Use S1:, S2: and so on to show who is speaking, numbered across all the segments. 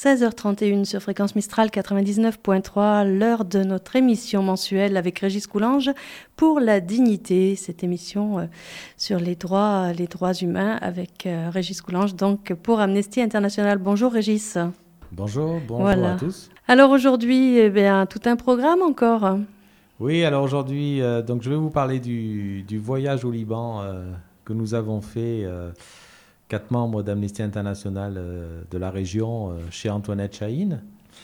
S1: 16h31 sur Fréquence Mistral 99.3, l'heure de notre émission mensuelle avec Régis Coulange pour la dignité. Cette émission sur les droits humains avec Régis Coulange, donc pour Amnesty International. Bonjour Régis.
S2: Bonjour
S1: voilà.
S2: À tous.
S1: Alors aujourd'hui, tout un programme encore.
S2: Oui, alors aujourd'hui, donc je vais vous parler du voyage au Liban que nous avons fait, 4 membres d'Amnesty International de la région, chez Antoinette Chahine.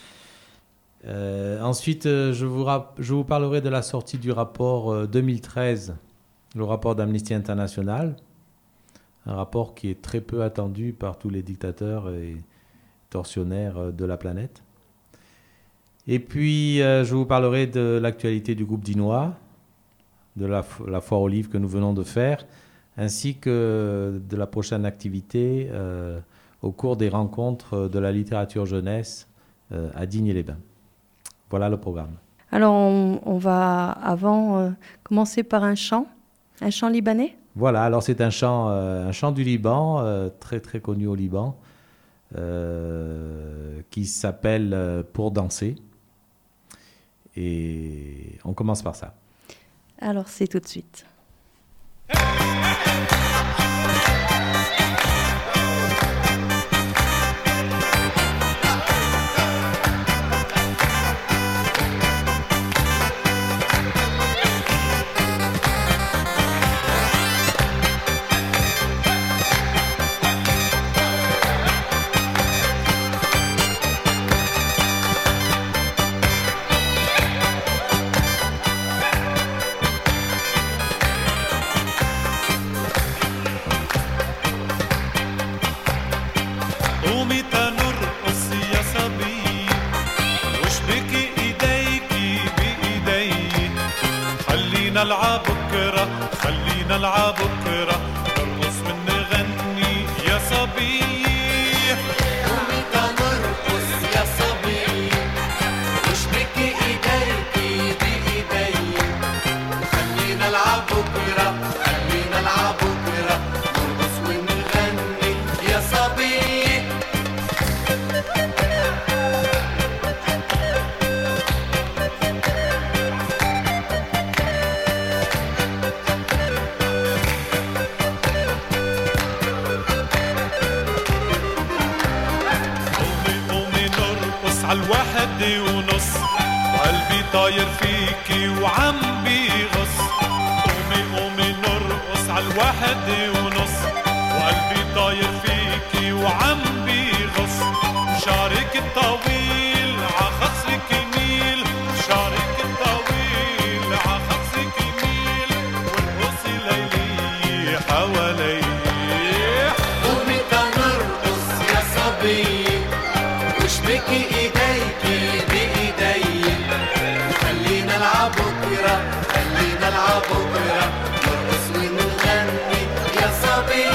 S2: Ensuite, je vous parlerai de la sortie du rapport 2013, le rapport d'Amnesty International, un rapport qui est très peu attendu par tous les dictateurs et tortionnaires de la planète. Et puis, je vous parlerai de l'actualité du groupe Dinois, de la foire aux livres que nous venons de faire, ainsi que de la prochaine activité au cours des rencontres de la littérature jeunesse à Digne-les-Bains. Voilà le programme.
S1: Alors, on va avant commencer par un chant libanais.
S2: Voilà, alors c'est un chant du Liban, très très connu au Liban, qui s'appelle « Pour danser ». Et on commence par ça.
S1: Alors, c'est tout de suite.
S3: نلعب بكرة خلينا نلعب بكرة نرقص ونغني يا صبي
S4: قومي تنرقص يا صبي واشبكي ايديكي بايدي خلينا نلعب بكرة خلينا نلعب بكرة نرقص ونغني يا صبي
S3: عالواحد ونص قلبي طاير فيكي وعم بيغص قومي نرقص عالواحد ونص وقلبي طاير فيكي وعم بيغص شعرك الطويل عخصرك يميل شعرك الطويل عخصرك يميل والقصي ليلي حوالي
S4: قومي تنرقص يا صبي واشبكي ايديكي بايدي خلينا نلعب بكرة خلينا نلعب بكرة نرقص ونغني يا صبي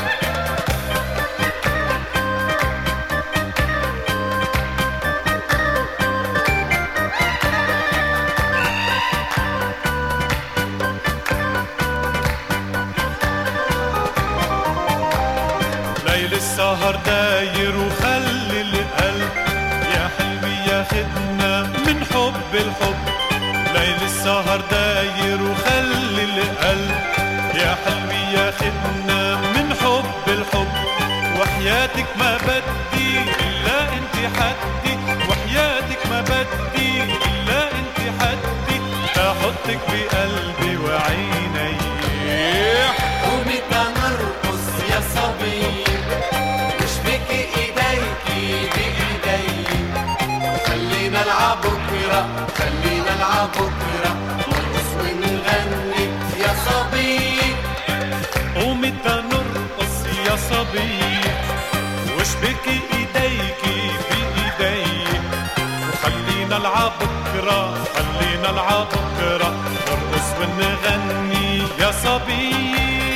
S3: ليل السهر داير وخلي القلب يا حلمي ياخدنا من حب الحب ليل السهر داير وخلي القلب يا حلمي ياخدنا من حب الحب وحياتك ما بدي إلا انت حدي وحياتك ما بدي إلا انت حدي تحطك بقلبي وعيني
S4: قومي تنرقص يا صبي واشبكي ايديكي بايدي خلينا نلعب بكرة خلينا نلعب بكرة نرقص ونغني يا صبي
S3: قومي تنرقص يا صبي واشبكي ايديكي بايدي وخلينا نلعب بكرة خلينا نلعب بكرة نرقص ونغني يا صبي.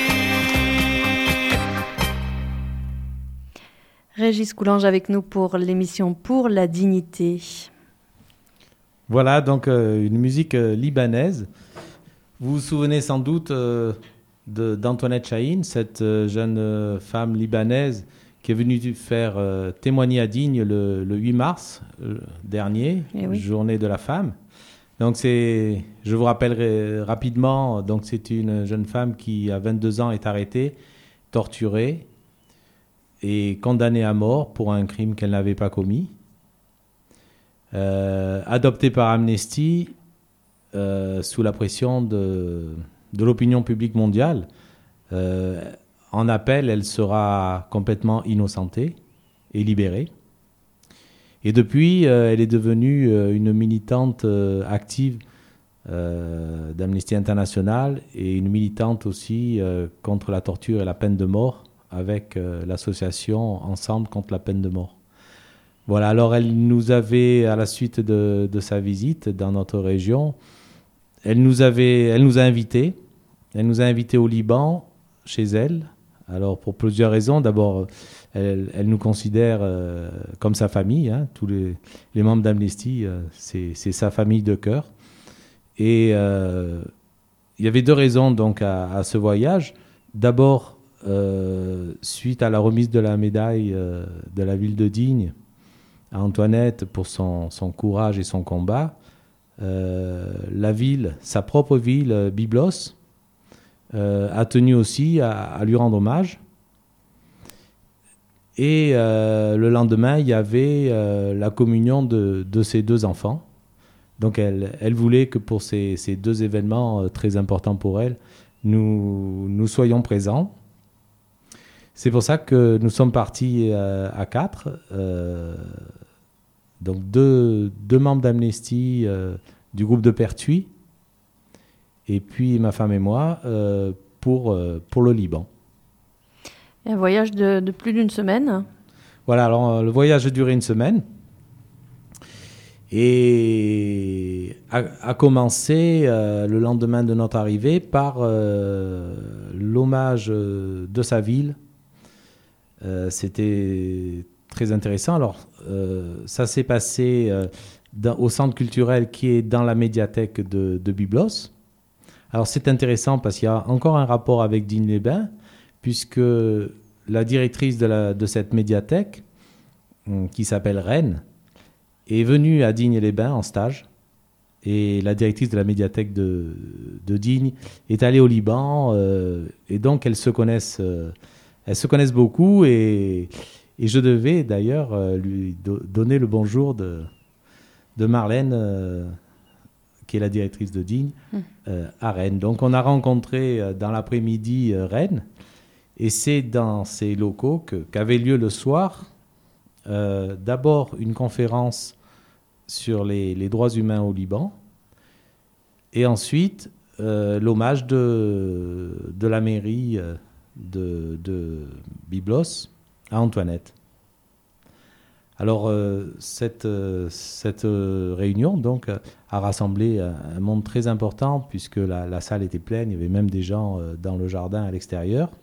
S1: Régis Coulange avec nous pour l'émission Pour la dignité.
S2: Voilà, donc une musique libanaise. Vous vous souvenez sans doute d'Antoinette Chahine, cette jeune femme libanaise qui est venu faire témoigner à Digne le 8 mars dernier, journée de la femme. Donc je vous rappellerai rapidement, donc c'est une jeune femme qui à 22 ans est arrêtée, torturée et condamnée à mort pour un crime qu'elle n'avait pas commis. Adoptée par Amnesty sous la pression de l'opinion publique mondiale. En appel, elle sera complètement innocentée et libérée. Et depuis, elle est devenue une militante active d'Amnesty International et une militante aussi contre la torture et la peine de mort avec l'association Ensemble contre la peine de mort. Voilà, alors elle nous avait, à la suite de sa visite dans notre région, elle nous a invités. Elle nous a invités au Liban, chez elle. Alors pour plusieurs raisons. D'abord, elle nous considère comme sa famille. Hein. Tous les membres d'Amnesty, c'est sa famille de cœur. Et il y avait deux raisons donc à ce voyage. D'abord, suite à la remise de la médaille de la ville de Digne à Antoinette pour son courage et son combat, la ville, sa propre ville, Byblos, a tenu aussi à lui rendre hommage. Et le lendemain, il y avait la communion de ses deux enfants. Donc elle voulait que pour ces deux événements très importants pour elle, nous soyons présents. C'est pour ça que nous sommes partis à 4. Donc deux membres d'Amnesty du groupe de Pertuis, et puis ma femme et moi pour le Liban.
S1: Et un voyage de plus d'une semaine.
S2: Voilà, alors le voyage a duré une semaine et a commencé le lendemain de notre arrivée par l'hommage de sa ville. C'était très intéressant. Alors, ça s'est passé au centre culturel qui est dans la médiathèque de Byblos. Alors, c'est intéressant parce qu'il y a encore un rapport avec Digne-les-Bains, puisque la directrice de cette médiathèque, qui s'appelle Reine, est venue à Digne-les-Bains en stage. Et la directrice de la médiathèque de Digne est allée au Liban. Et donc, elles se connaissent beaucoup. Et je devais d'ailleurs lui donner le bonjour de Marlène, qui est la directrice de Digne, à Rennes. Donc on a rencontré dans l'après-midi Rennes, et c'est dans ces locaux qu'avait lieu le soir d'abord une conférence sur les droits humains au Liban, et ensuite l'hommage de la mairie de Byblos à Antoinette. Alors, cette réunion donc, a rassemblé un monde très important, puisque la salle était pleine, il y avait même des gens dans le jardin à l'extérieur,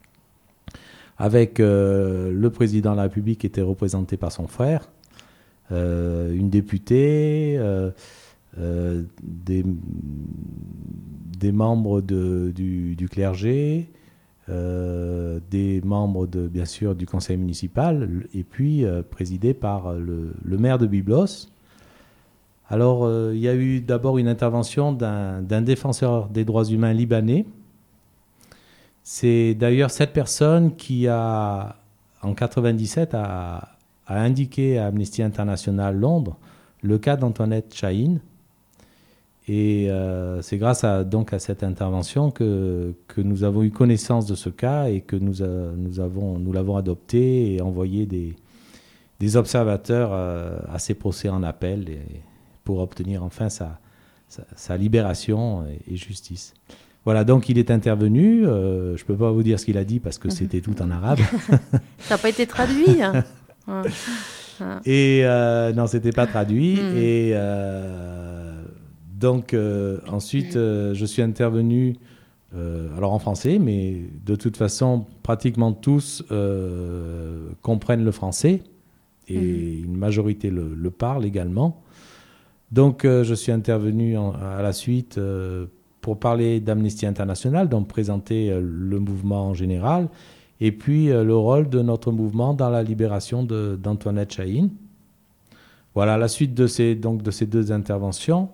S2: avec le président de la République qui était représenté par son frère, une députée, des membres du clergé, des membres bien sûr du conseil municipal, et puis présidé par le maire de Byblos. Alors il y a eu d'abord une intervention d'un défenseur des droits humains libanais. C'est d'ailleurs cette personne qui en 1997 a indiqué à Amnesty International Londres le cas d'Antoinette Chahine. Et c'est grâce à cette intervention que nous avons eu connaissance de ce cas, et que nous l'avons adopté et envoyé des observateurs à ces procès en appel pour obtenir enfin sa libération et justice. Voilà, donc il est intervenu. Je ne peux pas vous dire ce qu'il a dit parce que c'était tout en arabe.
S1: Ça n'a pas été traduit.
S2: Et non, c'était pas traduit. Et donc ensuite, je suis intervenu, alors en français, mais de toute façon, pratiquement tous comprennent le français, et une majorité le parle également. Donc je suis intervenu à la suite pour parler d'Amnesty International, donc présenter le mouvement en général, et puis le rôle de notre mouvement dans la libération d'Antoinette Chahine. Voilà, à la suite de ces 2 interventions,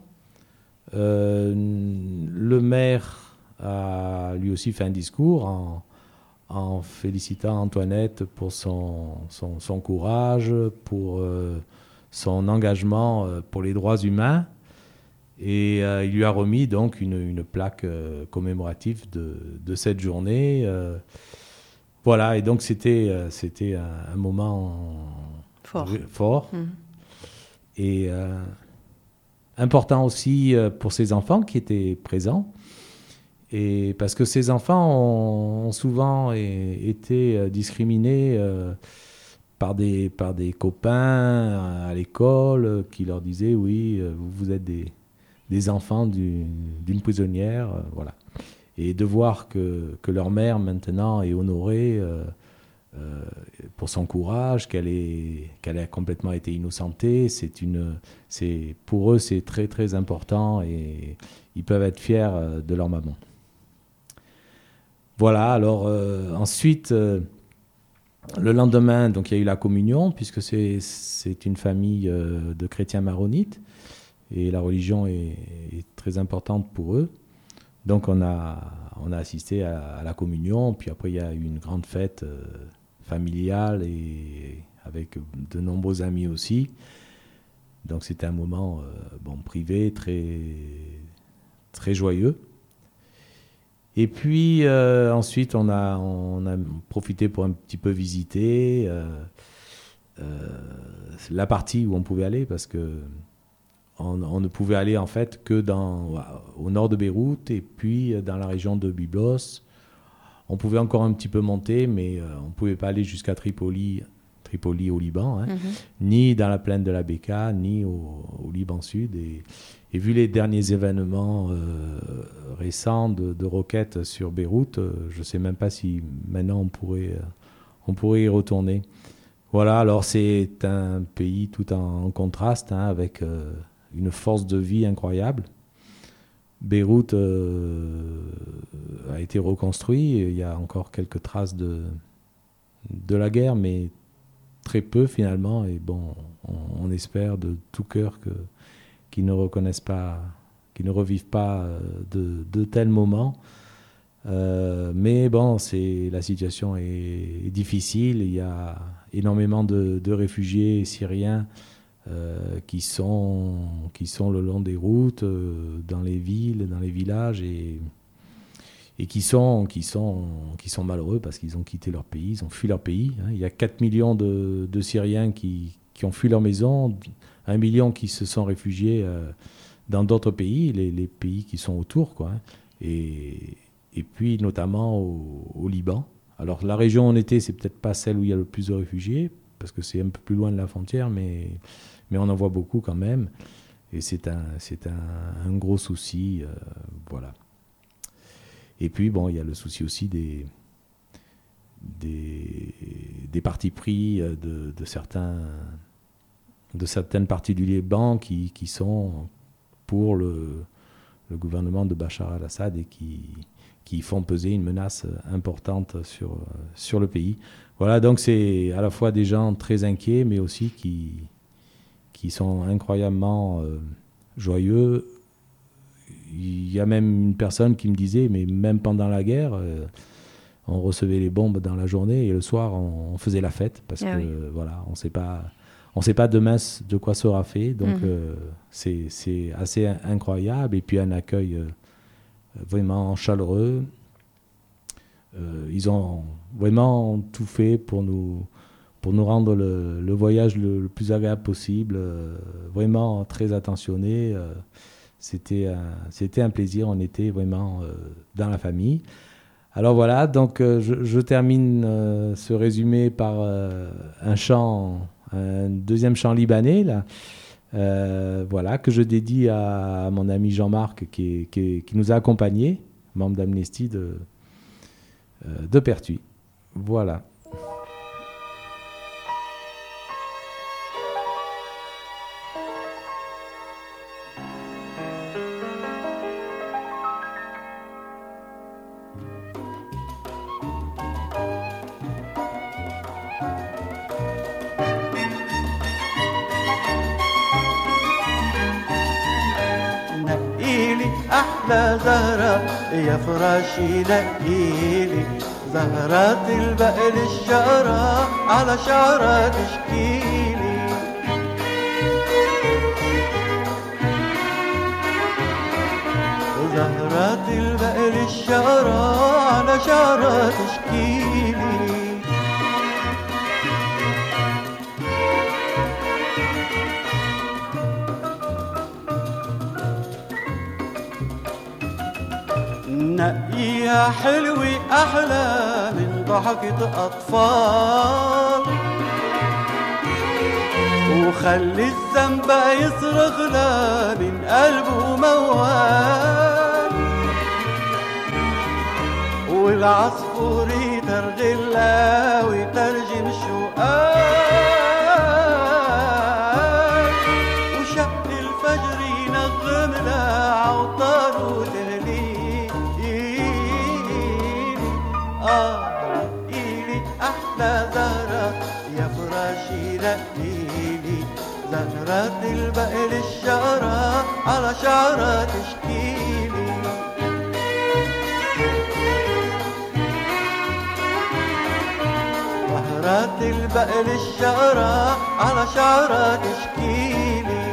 S2: le maire a lui aussi fait un discours en félicitant Antoinette pour son courage, pour son engagement pour les droits humains. Et il lui a remis donc une plaque commémorative de cette journée. Voilà, et donc c'était un moment fort. Mmh. Et important aussi pour ces enfants qui étaient présents. Et parce que ces enfants ont souvent été discriminés par des copains à l'école qui leur disaient « Oui, vous êtes des enfants d'une prisonnière. » Voilà. Et de voir que leur mère, maintenant, est honorée pour son courage, qu'elle a complètement été innocentée, pour eux, c'est très, très important et ils peuvent être fiers de leur maman. Voilà, alors ensuite, le lendemain, donc, il y a eu la communion, puisque c'est une famille de chrétiens maronites, et la religion est très importante pour eux. Donc on a assisté à la communion, puis après il y a eu une grande fête familiale, et avec de nombreux amis aussi. Donc c'était un moment privé, très, très joyeux. Et puis ensuite, on a profité pour un petit peu visiter la partie où on pouvait aller, parce que on ne pouvait aller en fait que au nord de Beyrouth et puis dans la région de Byblos. On pouvait encore un petit peu monter, mais on ne pouvait pas aller jusqu'à Tripoli au Liban, hein, ni dans la plaine de la Bekaa, ni au Liban Sud. Et vu les derniers événements récents de roquettes sur Beyrouth, je ne sais même pas si maintenant on pourrait y retourner. Voilà, alors c'est un pays tout en contraste, hein, avec une force de vie incroyable. Beyrouth a été reconstruit, il y a encore quelques traces de la guerre, mais très peu finalement, et bon, on espère de tout cœur qu'ils ne reconnaissent pas, qu'ils ne revivent pas de tels moments. Mais bon, la situation est difficile. Il y a énormément de réfugiés syriens qui sont le long des routes, dans les villes, dans les villages, et qui sont malheureux parce qu'ils ont quitté leur pays, ils ont fui leur pays. Il y a 4 millions de Syriens qui ont fui leur maison, 1 million qui se sont réfugiés dans d'autres pays, les pays qui sont autour, quoi. Et puis notamment au Liban. Alors la région où on était, c'est peut-être pas celle où il y a le plus de réfugiés, parce que c'est un peu plus loin de la frontière, mais on en voit beaucoup quand même. Et c'est un gros souci, voilà. Et puis bon, il y a le souci aussi des partis pris de certaines parties du Liban qui sont pour le gouvernement de Bachar al-Assad et qui font peser une menace importante sur le pays. Voilà, donc c'est à la fois des gens très inquiets, mais aussi qui sont incroyablement joyeux. Il y a même une personne qui me disait, mais même pendant la guerre, on recevait les bombes dans la journée et le soir, on faisait la fête, parce que voilà, on sait pas demain de quoi sera fait. Donc c'est assez incroyable. Et puis un accueil vraiment chaleureux. Ils ont vraiment tout fait pour nous rendre le voyage le plus agréable possible. Vraiment très attentionné. C'était un plaisir. On était vraiment dans la famille. Alors voilà, donc je termine ce résumé par un deuxième chant libanais, là. Voilà, que je dédie à mon ami Jean-Marc qui nous a accompagnés, membre d'Amnesty de Pertuis. Voilà.
S5: أحلى زهرة يا فراشي نقيلي زهرات البقل الشقرة على شعرها تشكيلي زهرات البقل الشقرة على شعرها تشكيلي نقيها حلوة أحلى من ضحكة أطفال وخلي الزنبق يصرخ لا من قلبه موال والعصفور يترغلا ويترجم شقال وشق الفجر ينغم لا عوطار وتهليل نقيلي أحلى زهرة يا فراشي نقيلي زهرات البقل الشقرة على شعرها تشكيلي زهرات البقل الشقرة على شعرها تشكيلي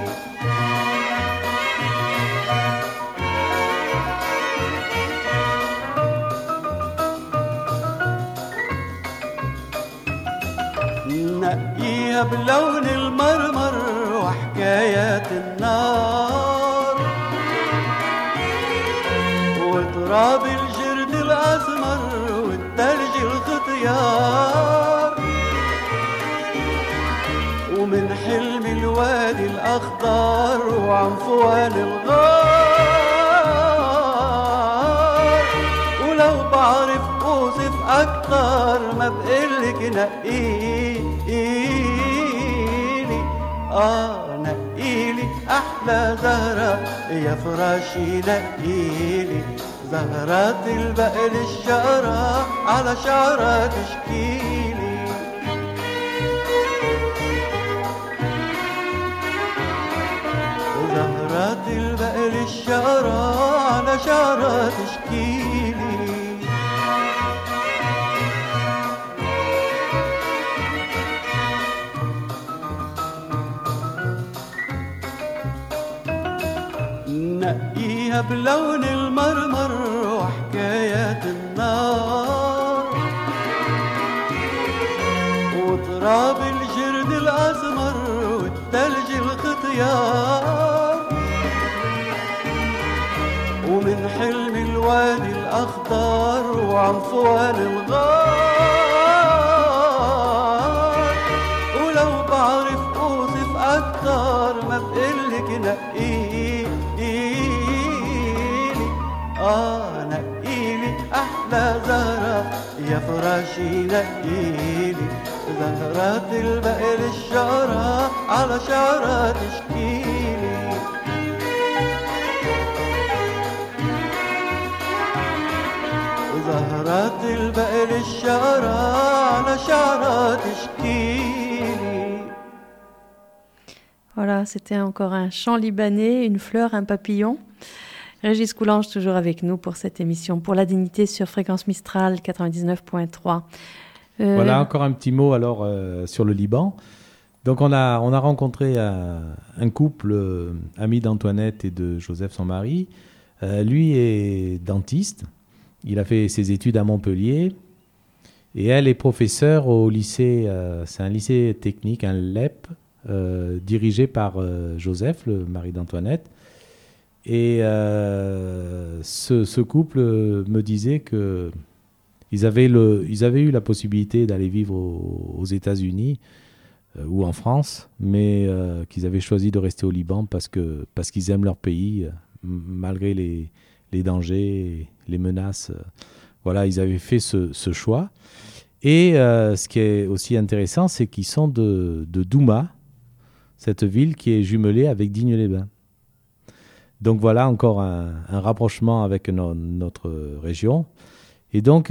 S5: نقيها بلون المرمر وحكايات النار وتراب الجرد الأسمر والثلج الختيار ومن حلم الوادي الأخضر وعنفوان الغار ولو بعرف أوصف أكتر ما بقلك نقيلي نقيلي أحلى زهرة يا فراشي نقيلي زهرات البقل الشقرة على شعرها تشكيلي زهرات البقل الشقرة على شعرها تشكيلي نقيها بلون المرمر وحكايات النار وتراب الجرد الأسمر والثلج الختيار ومن حلم الوادي الأخضر وعنفوان الغار ولو بعرف أوصف أكتر ما بقلك نقيلي نقيلي أحلى زهرة يا فراشي نقيلي زهرات البقل الشقرة على شعرها تشكيلي زهرات البقل الشقرة على شعرها تشكيلي.
S1: Voilà, c'était encore un chant libanais, une fleur, un papillon. Régis Coulanges toujours avec nous pour cette émission Pour la dignité sur Fréquence Mistral 99.3.
S2: Voilà, encore un petit mot alors sur le Liban. Donc on a rencontré un couple ami d'Antoinette et de Joseph, son mari. Lui est dentiste. Il a fait ses études à Montpellier. Et elle est professeure au lycée, c'est un lycée technique, un LEP, dirigé par Joseph, le mari d'Antoinette. Et ce couple me disait qu'ils avaient eu la possibilité d'aller vivre aux États-Unis ou en France, mais qu'ils avaient choisi de rester au Liban parce qu'ils aiment leur pays, malgré les dangers, les menaces. Voilà, ils avaient fait ce choix. Et ce qui est aussi intéressant, c'est qu'ils sont de Douma, cette ville qui est jumelée avec Digne-les-Bains. Donc voilà encore un rapprochement avec notre région. Et donc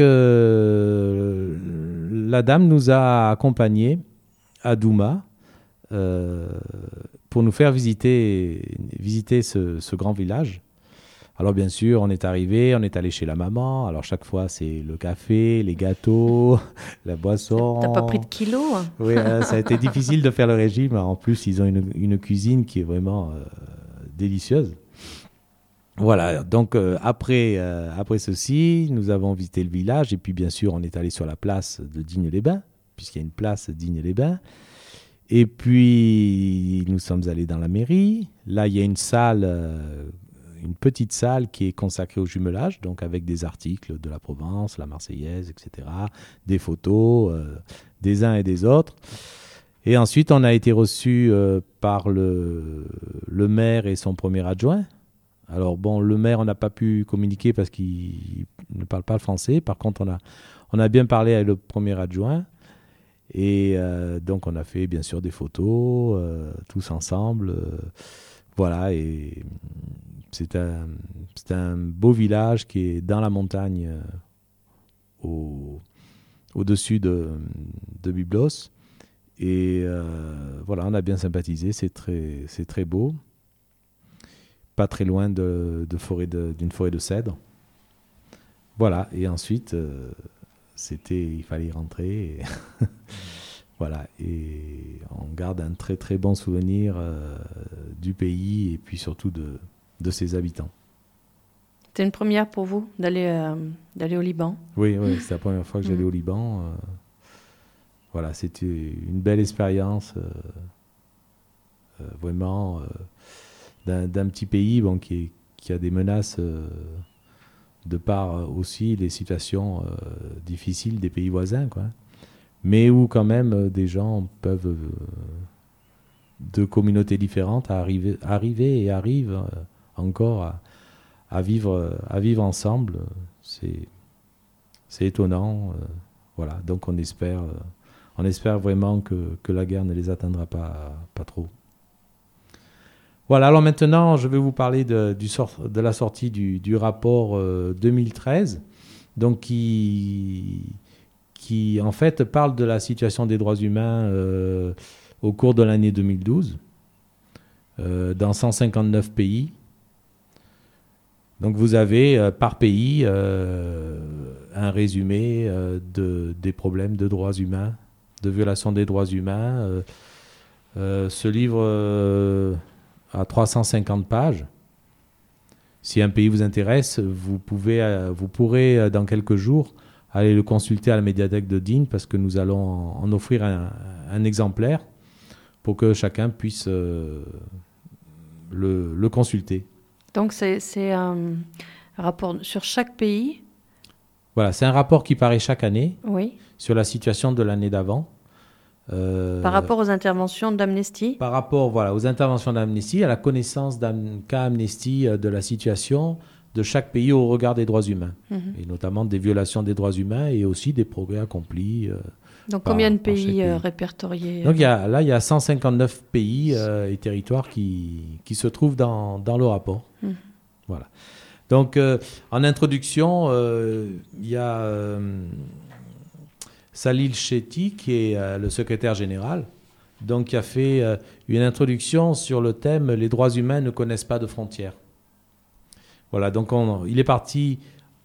S2: la dame nous a accompagnés à Douma pour nous faire visiter ce grand village. Alors bien sûr, on est arrivé, on est allé chez la maman. Alors chaque fois, c'est le café, les gâteaux, la boisson.
S1: T'as pas pris de kilos?
S2: Oui, ça a été difficile de faire le régime. En plus, ils ont une cuisine qui est vraiment délicieuse. Voilà, donc après ceci, nous avons visité le village et puis bien sûr, on est allé sur la place de Digne-les-Bains, puisqu'il y a une place Digne-les-Bains. Et puis, nous sommes allés dans la mairie. Là, il y a une salle, une petite salle qui est consacrée au jumelage, donc avec des articles de la Provence, la Marseillaise, etc., des photos des uns et des autres. Et ensuite, on a été reçus par le maire et son premier adjoint. Alors bon, le maire, on n'a pas pu communiquer parce qu'il ne parle pas le français. Par contre, on a bien parlé avec le premier adjoint. Et donc, on a fait bien sûr des photos, tous ensemble. Voilà, et c'est un beau village qui est dans la montagne au-dessus de Byblos. Et voilà, on a bien sympathisé, c'est très beau. Pas très loin d'une forêt de cèdres. Voilà, et ensuite, il fallait y rentrer. Et voilà, et on garde un très très bon souvenir du pays et puis surtout de ses habitants.
S1: C'était une première pour vous d'aller au Liban?
S2: Oui, c'est la première fois que j'allais au Liban. Voilà, c'était une belle expérience, vraiment, d'un petit pays qui a des menaces de par aussi les situations difficiles des pays voisins, quoi. Mais où quand même des gens peuvent, de communautés différentes, arriver et arrivent encore à vivre ensemble. C'est étonnant. Voilà, donc on espère vraiment que la guerre ne les atteindra pas trop. Voilà, alors maintenant, je vais vous parler de la sortie du rapport 2013, donc qui en fait parle de la situation des droits humains au cours de l'année 2012, dans 159 pays. Donc vous avez par pays un résumé des problèmes de droits humains, de violation des droits humains. Ce livre à 350 pages. Si un pays vous intéresse, vous pourrez dans quelques jours aller le consulter à la médiathèque de Digne parce que nous allons en offrir un exemplaire pour que chacun puisse le consulter.
S1: Donc c'est un rapport sur chaque pays?
S2: Voilà, c'est un rapport qui paraît chaque année,
S1: oui,
S2: sur la situation de l'année d'avant.
S1: Par rapport aux interventions d'Amnesty?
S2: Par rapport aux interventions d'Amnesty, à la connaissance d'un cas Amnesty de la situation de chaque pays au regard des droits humains, et notamment des violations des droits humains et aussi des progrès accomplis.
S1: Donc combien de pays répertoriés?
S2: Donc il y a 159 pays et territoires qui se trouvent dans le rapport. Voilà. Donc en introduction, il y a Salil Shetty, qui est le secrétaire général, donc qui a fait une introduction sur le thème « Les droits humains ne connaissent pas de frontières ». Voilà, donc il est parti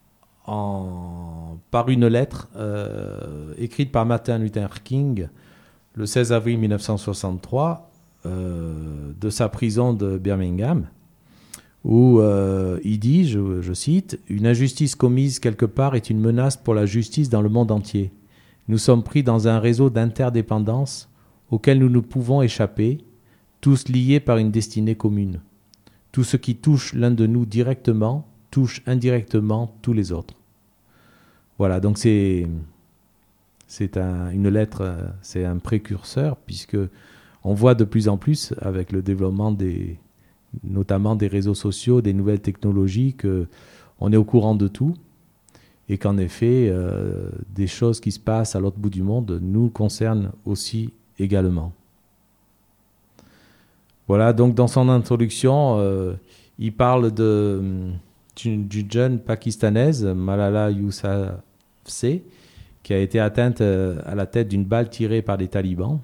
S2: par une lettre écrite par Martin Luther King le 16 avril 1963 de sa prison de Birmingham, où il dit, je cite, « Une injustice commise quelque part est une menace pour la justice dans le monde entier. Nous sommes pris dans un réseau d'interdépendance auquel nous ne pouvons échapper, tous liés par une destinée commune. Tout ce qui touche l'un de nous directement touche indirectement tous les autres. » Voilà, donc c'est une lettre, c'est un précurseur, puisque on voit de plus en plus, avec le développement notamment des réseaux sociaux, des nouvelles technologies, qu'on est au courant de tout, et qu'en effet, des choses qui se passent à l'autre bout du monde nous concernent aussi également. Voilà, donc dans son introduction, il parle d'une jeune pakistanaise, Malala Yousafzai, qui a été atteinte à la tête d'une balle tirée par des talibans.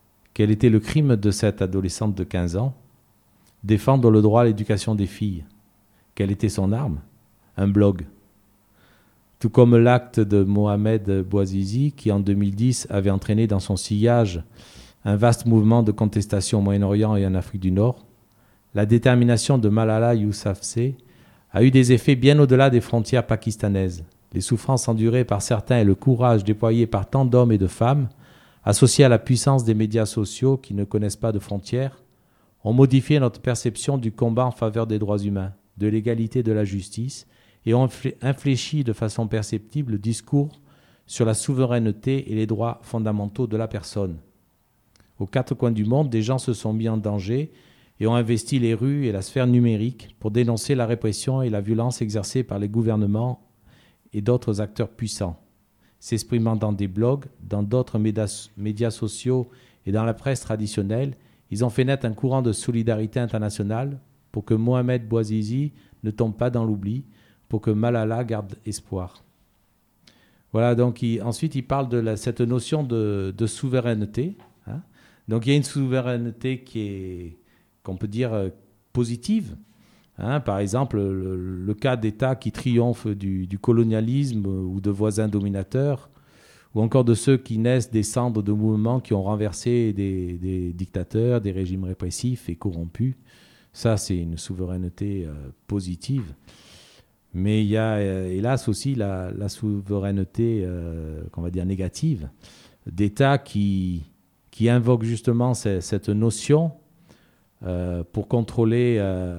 S2: Quel était le crime de cette adolescente de 15 ans? Défendre le droit à l'éducation des filles. Quelle était son arme? Un blog. Tout comme l'acte de Mohamed Bouazizi, qui en 2010 avait entraîné dans son sillage un vaste mouvement de contestation au Moyen-Orient et en Afrique du Nord, la détermination de Malala Yousafzai a eu des effets bien au-delà des frontières pakistanaises. Les souffrances endurées par certains et le courage déployé par tant d'hommes et de femmes, associés à la puissance des médias sociaux qui ne connaissent pas de frontières, ont modifié notre perception du combat en faveur des droits humains, de l'égalité et de la justice, et ont infléchi de façon perceptible le discours sur la souveraineté et les droits fondamentaux de la personne. Aux quatre coins du monde, des gens se sont mis en danger et ont investi les rues et la sphère numérique pour dénoncer la répression et la violence exercées par les gouvernements et d'autres acteurs puissants. S'exprimant dans des blogs, dans d'autres médias sociaux et dans la presse traditionnelle, ils ont fait naître un courant de solidarité internationale pour que Mohamed Bouazizi ne tombe pas dans l'oubli, pour que Malala garde espoir. Voilà, donc ensuite il parle de cette notion de souveraineté. Hein. Donc il y a une souveraineté qu'on peut dire positive. Hein. Par exemple, le cas d'États qui triomphent du colonialisme ou de voisins dominateurs, ou encore de ceux qui naissent des cendres de mouvements qui ont renversé des dictateurs, des régimes répressifs et corrompus. Ça, c'est une souveraineté positive. Mais il y a, hélas, aussi la souveraineté, qu'on va dire, négative, d'États qui invoquent justement cette notion pour contrôler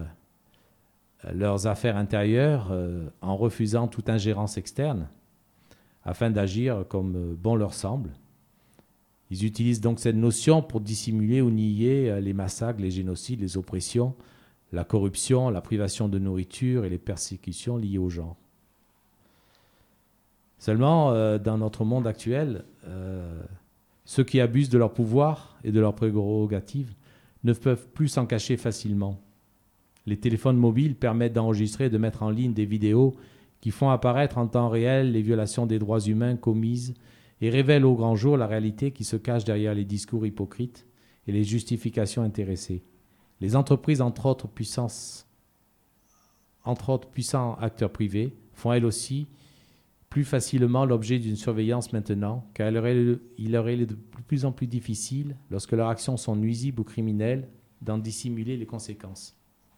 S2: leurs affaires intérieures en refusant toute ingérence externe, afin d'agir comme bon leur semble. Ils utilisent donc cette notion pour dissimuler ou nier les massacres, les génocides, les oppressions, la corruption, la privation de nourriture et les persécutions liées au genre. Seulement, dans notre monde actuel, ceux qui abusent de leur pouvoir et de leurs prérogatives ne peuvent plus s'en cacher facilement. Les téléphones mobiles permettent d'enregistrer et de mettre en ligne des vidéos qui font apparaître en temps réel les violations des droits humains commises et révèlent au grand jour la réalité qui se cache derrière les discours hypocrites et les justifications intéressées. Les entreprises, entre autres puissants acteurs privés, font elles aussi plus facilement l'objet d'une surveillance maintenant, car il leur est de plus en plus difficile, lorsque leurs actions sont nuisibles ou criminelles, d'en dissimuler les conséquences.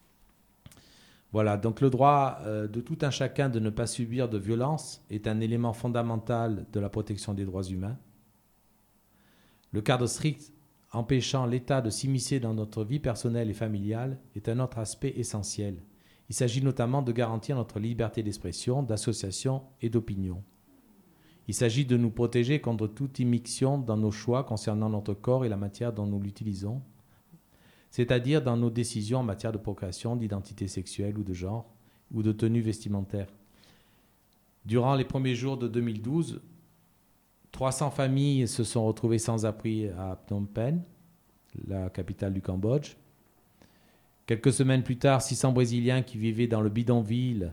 S2: Voilà, donc le droit de tout un chacun de ne pas subir de violence est un élément fondamental de la protection des droits humains. Le cadre strict empêchant l'État de s'immiscer dans notre vie personnelle et familiale est un autre aspect essentiel. Il s'agit notamment de garantir notre liberté d'expression, d'association et d'opinion. Il s'agit de nous protéger contre toute immixtion dans nos choix concernant notre corps et la matière dont nous l'utilisons, c'est-à-dire dans nos décisions en matière de procréation, d'identité sexuelle ou de genre, ou de tenue vestimentaire. Durant les premiers jours de 2012, 300 familles se sont retrouvées sans abri à Phnom Penh, la capitale du Cambodge. Quelques semaines plus tard, 600 Brésiliens qui vivaient dans le bidonville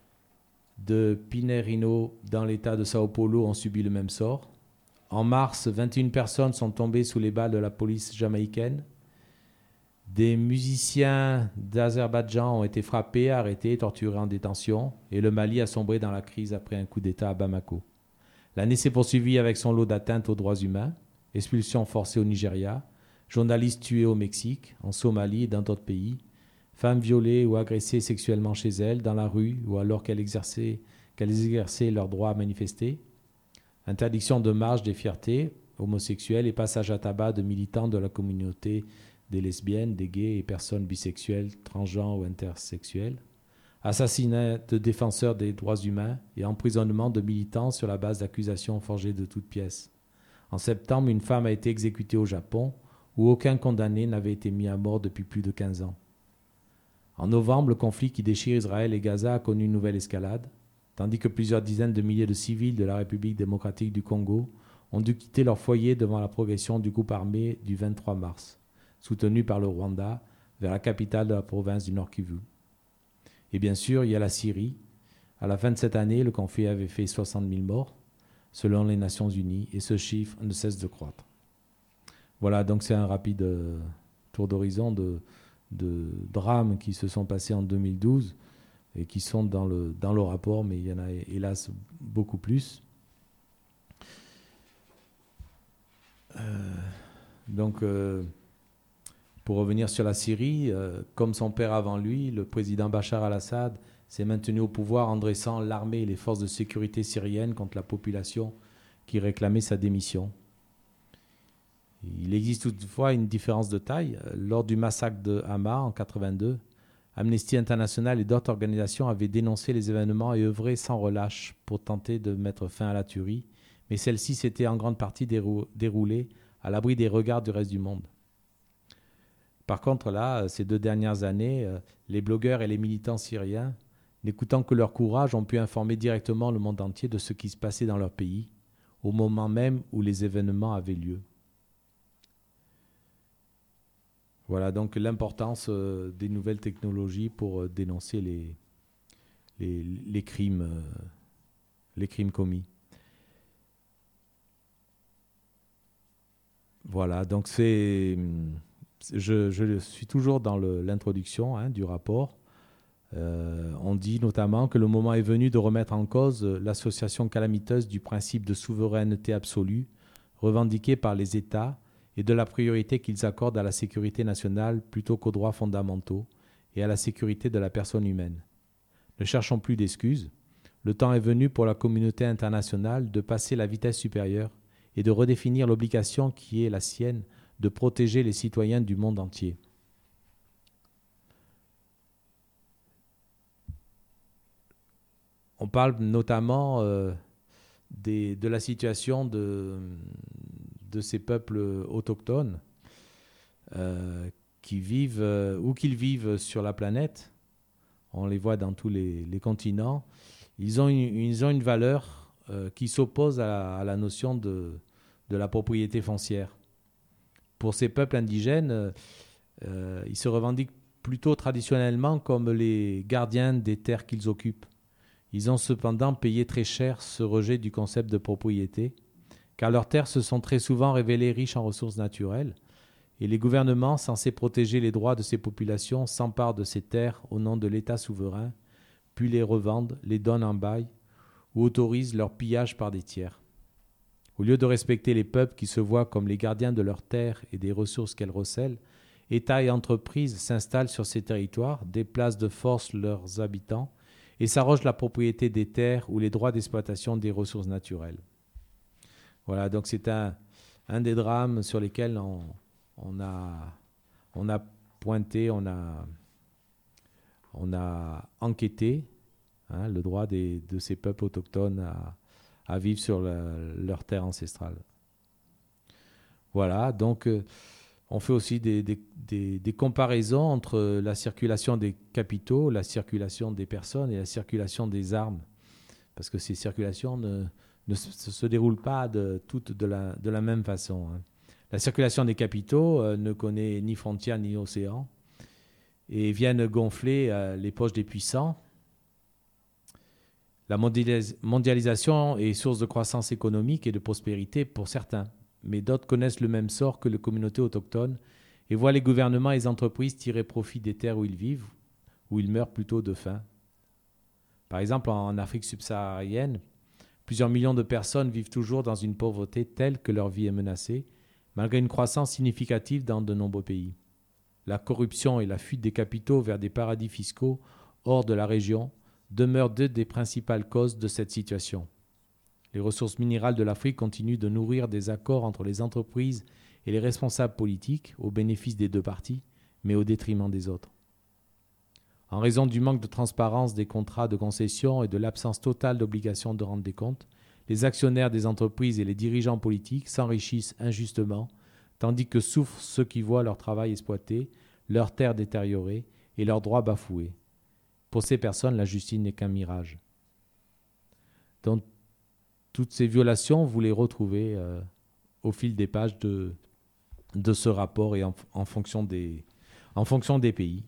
S2: de Pinheirino, dans l'état de Sao Paulo, ont subi le même sort. En mars, 21 personnes sont tombées sous les balles de la police jamaïcaine. Des musiciens d'Azerbaïdjan ont été frappés, arrêtés, torturés en détention, et le Mali a sombré dans la crise après un coup d'État à Bamako. L'année s'est poursuivie avec son lot d'atteintes aux droits humains, expulsions forcées au Nigeria, journalistes tués au Mexique, en Somalie et dans d'autres pays, femmes violées ou agressées sexuellement chez elles, dans la rue ou alors qu'elles exerçaient leur droit à manifester, interdiction de marche des fiertés homosexuelles et passage à tabac de militants de la communauté des lesbiennes, des gays et personnes bisexuelles, transgenres ou intersexuelles, assassinat de défenseurs des droits humains et emprisonnement de militants sur la base d'accusations forgées de toutes pièces. En septembre, une femme a été exécutée au Japon, où aucun condamné n'avait été mis à mort depuis plus de 15 ans. En novembre, le conflit qui déchire Israël et Gaza a connu une nouvelle escalade, tandis que plusieurs dizaines de milliers de civils de la République démocratique du Congo ont dû quitter leur foyer devant la progression du groupe armé du 23 mars, soutenu par le Rwanda, vers la capitale de la province du Nord Kivu. Et bien sûr, il y a la Syrie. À la fin de cette année, le conflit avait fait 60 000 morts, selon les Nations Unies, et ce chiffre ne cesse de croître. Voilà, donc c'est un rapide tour d'horizon de drames qui se sont passés en 2012. et qui sont dans le rapport, mais il y en a hélas beaucoup plus. Donc, pour revenir sur la Syrie, comme son père avant lui, le président Bachar al-Assad s'est maintenu au pouvoir en dressant l'armée et les forces de sécurité syriennes contre la population qui réclamait sa démission. Il existe toutefois une différence de taille. Lors du massacre de Hama en 1982, Amnesty International et d'autres organisations avaient dénoncé les événements et œuvré sans relâche pour tenter de mettre fin à la tuerie, mais celle-ci s'était en grande partie déroulée à l'abri des regards du reste du monde. Par contre, là, ces 2 dernières années, les blogueurs et les militants syriens, n'écoutant que leur courage, ont pu informer directement le monde entier de ce qui se passait dans leur pays, au moment même où les événements avaient lieu. Voilà donc l'importance des nouvelles technologies pour dénoncer les crimes commis. Voilà, donc je suis toujours dans l'introduction du rapport. On dit notamment que le moment est venu de remettre en cause l'association calamiteuse du principe de souveraineté absolue revendiqué par les États et de la priorité qu'ils accordent à la sécurité nationale plutôt qu'aux droits fondamentaux et à la sécurité de la personne humaine. Ne cherchons plus d'excuses. Le temps est venu pour la communauté internationale de passer la vitesse supérieure et de redéfinir l'obligation qui est la sienne de protéger les citoyens du monde entier. On parle notamment de la situation de ces peuples autochtones qui vivent, où qu'ils vivent sur la planète. On les voit dans tous les continents. Ils ont une valeur qui s'oppose à la notion de la propriété foncière. Pour ces peuples indigènes, ils se revendiquent plutôt traditionnellement comme les gardiens des terres qu'ils occupent. Ils ont cependant payé très cher ce rejet du concept de propriété, car leurs terres se sont très souvent révélées riches en ressources naturelles, et les gouvernements censés protéger les droits de ces populations s'emparent de ces terres au nom de l'État souverain, puis les revendent, les donnent en bail, ou autorisent leur pillage par des tiers. Au lieu de respecter les peuples qui se voient comme les gardiens de leurs terres et des ressources qu'elles recèlent, États et entreprises s'installent sur ces territoires, déplacent de force leurs habitants et s'arrogent la propriété des terres ou les droits d'exploitation des ressources naturelles. Voilà, donc c'est un des drames sur lesquels on a pointé, on a enquêté, le droit de ces peuples autochtones à vivre sur leur terre ancestrale. Voilà, donc on fait aussi des comparaisons entre la circulation des capitaux, la circulation des personnes et la circulation des armes, parce que ces circulations ne se déroulent pas toutes de la même façon. La circulation des capitaux ne connaît ni frontières ni océan et viennent gonfler les poches des puissants. La mondialisation est source de croissance économique et de prospérité pour certains, mais d'autres connaissent le même sort que les communautés autochtones et voient les gouvernements et les entreprises tirer profit des terres où ils vivent, où ils meurent plutôt de faim. Par exemple, en Afrique subsaharienne, plusieurs millions de personnes vivent toujours dans une pauvreté telle que leur vie est menacée, malgré une croissance significative dans de nombreux pays. La corruption et la fuite des capitaux vers des paradis fiscaux hors de la région demeurent deux des principales causes de cette situation. Les ressources minérales de l'Afrique continuent de nourrir des accords entre les entreprises et les responsables politiques au bénéfice des deux parties, mais au détriment des autres. En raison du manque de transparence des contrats de concession et de l'absence totale d'obligation de rendre des comptes, les actionnaires des entreprises et les dirigeants politiques s'enrichissent injustement, tandis que souffrent ceux qui voient leur travail exploité, leurs terres détériorées et leurs droits bafoués. Pour ces personnes, la justice n'est qu'un mirage. Donc, toutes ces violations, vous les retrouvez au fil des pages de ce rapport et en fonction des pays.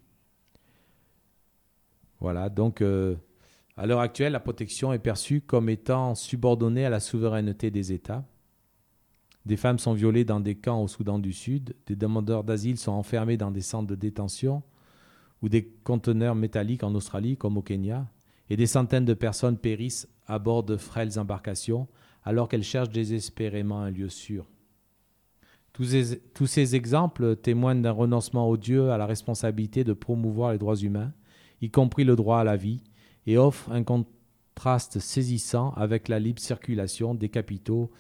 S2: Voilà, donc à l'heure actuelle, la protection est perçue comme étant subordonnée à la souveraineté des États. Des femmes sont violées dans des camps au Soudan du Sud, des demandeurs d'asile sont enfermés dans des centres de détention ou des conteneurs métalliques en Australie comme au Kenya, et des centaines de personnes périssent à bord de frêles embarcations alors qu'elles cherchent désespérément un lieu sûr. Tous ces exemples témoignent d'un renoncement odieux à la responsabilité de promouvoir les droits humains, y compris le droit à la vie, et offrent un contraste saisissant avec la libre circulation des capitaux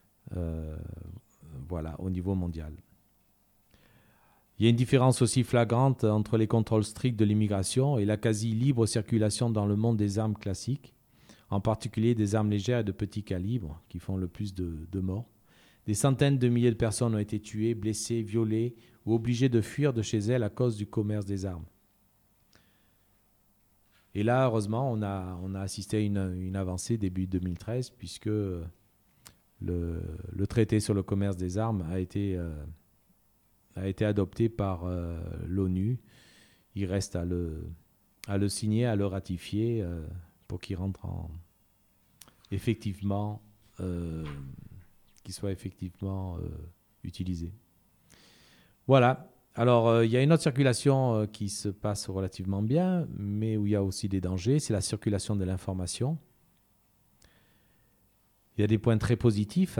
S2: au niveau mondial. Il y a une différence aussi flagrante entre les contrôles stricts de l'immigration et la quasi-libre circulation dans le monde des armes classiques, en particulier des armes légères et de petit calibre, qui font le plus de morts. Des centaines de milliers de personnes ont été tuées, blessées, violées ou obligées de fuir de chez elles à cause du commerce des armes. Et là, heureusement, on a assisté à une avancée début 2013, puisque le traité sur le commerce des armes a été adopté par l'ONU. Il reste à le signer, à le ratifier pour qu'il rentre effectivement, qu'il soit effectivement utilisé. Voilà. Alors, il y a une autre circulation qui se passe relativement bien, mais où il y a aussi des dangers, c'est la circulation de l'information. Il y a des points très positifs.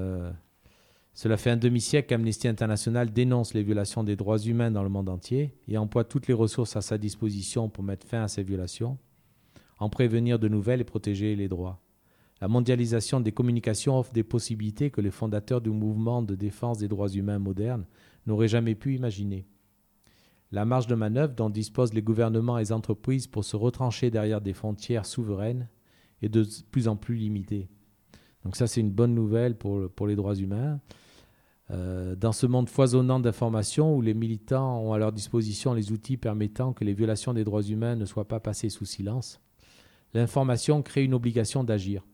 S2: Cela fait un demi-siècle qu'Amnesty International dénonce les violations des droits humains dans le monde entier et emploie toutes les ressources à sa disposition pour mettre fin à ces violations, en prévenir de nouvelles et protéger les droits. La mondialisation des communications offre des possibilités que les fondateurs du mouvement de défense des droits humains modernes n'auraient jamais pu imaginer. La marge de manœuvre dont disposent les gouvernements et les entreprises pour se retrancher derrière des frontières souveraines est de plus en plus limitée. Donc ça, c'est une bonne nouvelle pour les droits humains. Dans ce monde foisonnant d'informations où les militants ont à leur disposition les outils permettant que les violations des droits humains ne soient pas passées sous silence, l'information crée une obligation d'agir.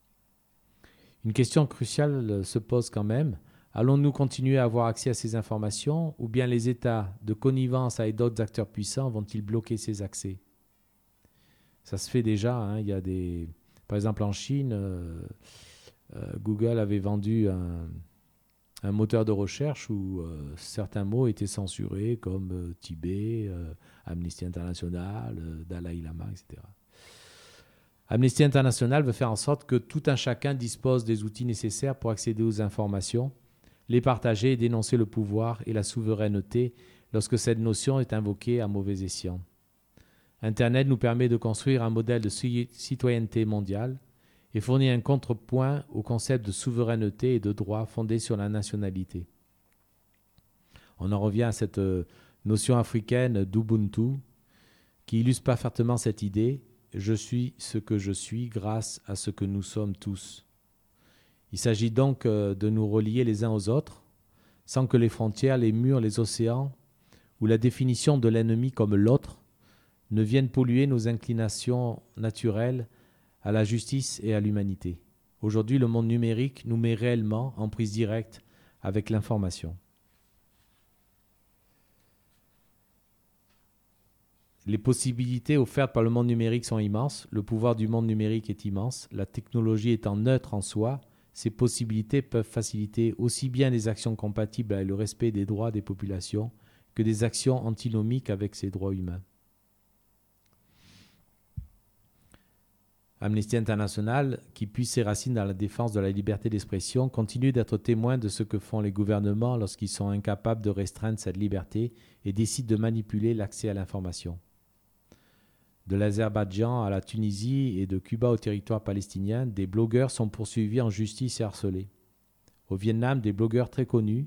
S2: Une question cruciale se pose quand même. Allons-nous continuer à avoir accès à ces informations ou bien les États, de connivence avec d'autres acteurs puissants, vont-ils bloquer ces accès ? Ça se fait déjà. Il y a par exemple en Chine, Google avait vendu un moteur de recherche où certains mots étaient censurés comme Tibet, Amnesty International, Dalai Lama, etc. Amnesty International veut faire en sorte que tout un chacun dispose des outils nécessaires pour accéder aux informations, les partager et dénoncer le pouvoir et la souveraineté lorsque cette notion est invoquée à mauvais escient. Internet nous permet de construire un modèle de citoyenneté mondiale et fournit un contrepoint au concept de souveraineté et de droit fondé sur la nationalité. On en revient à cette notion africaine d'Ubuntu qui illustre parfaitement cette idée. Je suis ce que je suis grâce à ce que nous sommes tous. Il s'agit donc de nous relier les uns aux autres, sans que les frontières, les murs, les océans ou la définition de l'ennemi comme l'autre ne viennent polluer nos inclinations naturelles à la justice et à l'humanité. Aujourd'hui, le monde numérique nous met réellement en prise directe avec l'information. Les possibilités offertes par le monde numérique sont immenses, le pouvoir du monde numérique est immense, la technologie étant neutre en soi, ces possibilités peuvent faciliter aussi bien des actions compatibles avec le respect des droits des populations que des actions antinomiques avec ces droits humains. Amnesty International, qui puise ses racines dans la défense de la liberté d'expression, continue d'être témoin de ce que font les gouvernements lorsqu'ils sont incapables de restreindre cette liberté et décident de manipuler l'accès à l'information. De l'Azerbaïdjan à la Tunisie et de Cuba au territoire palestinien, des blogueurs sont poursuivis en justice et harcelés. Au Vietnam, des blogueurs très connus,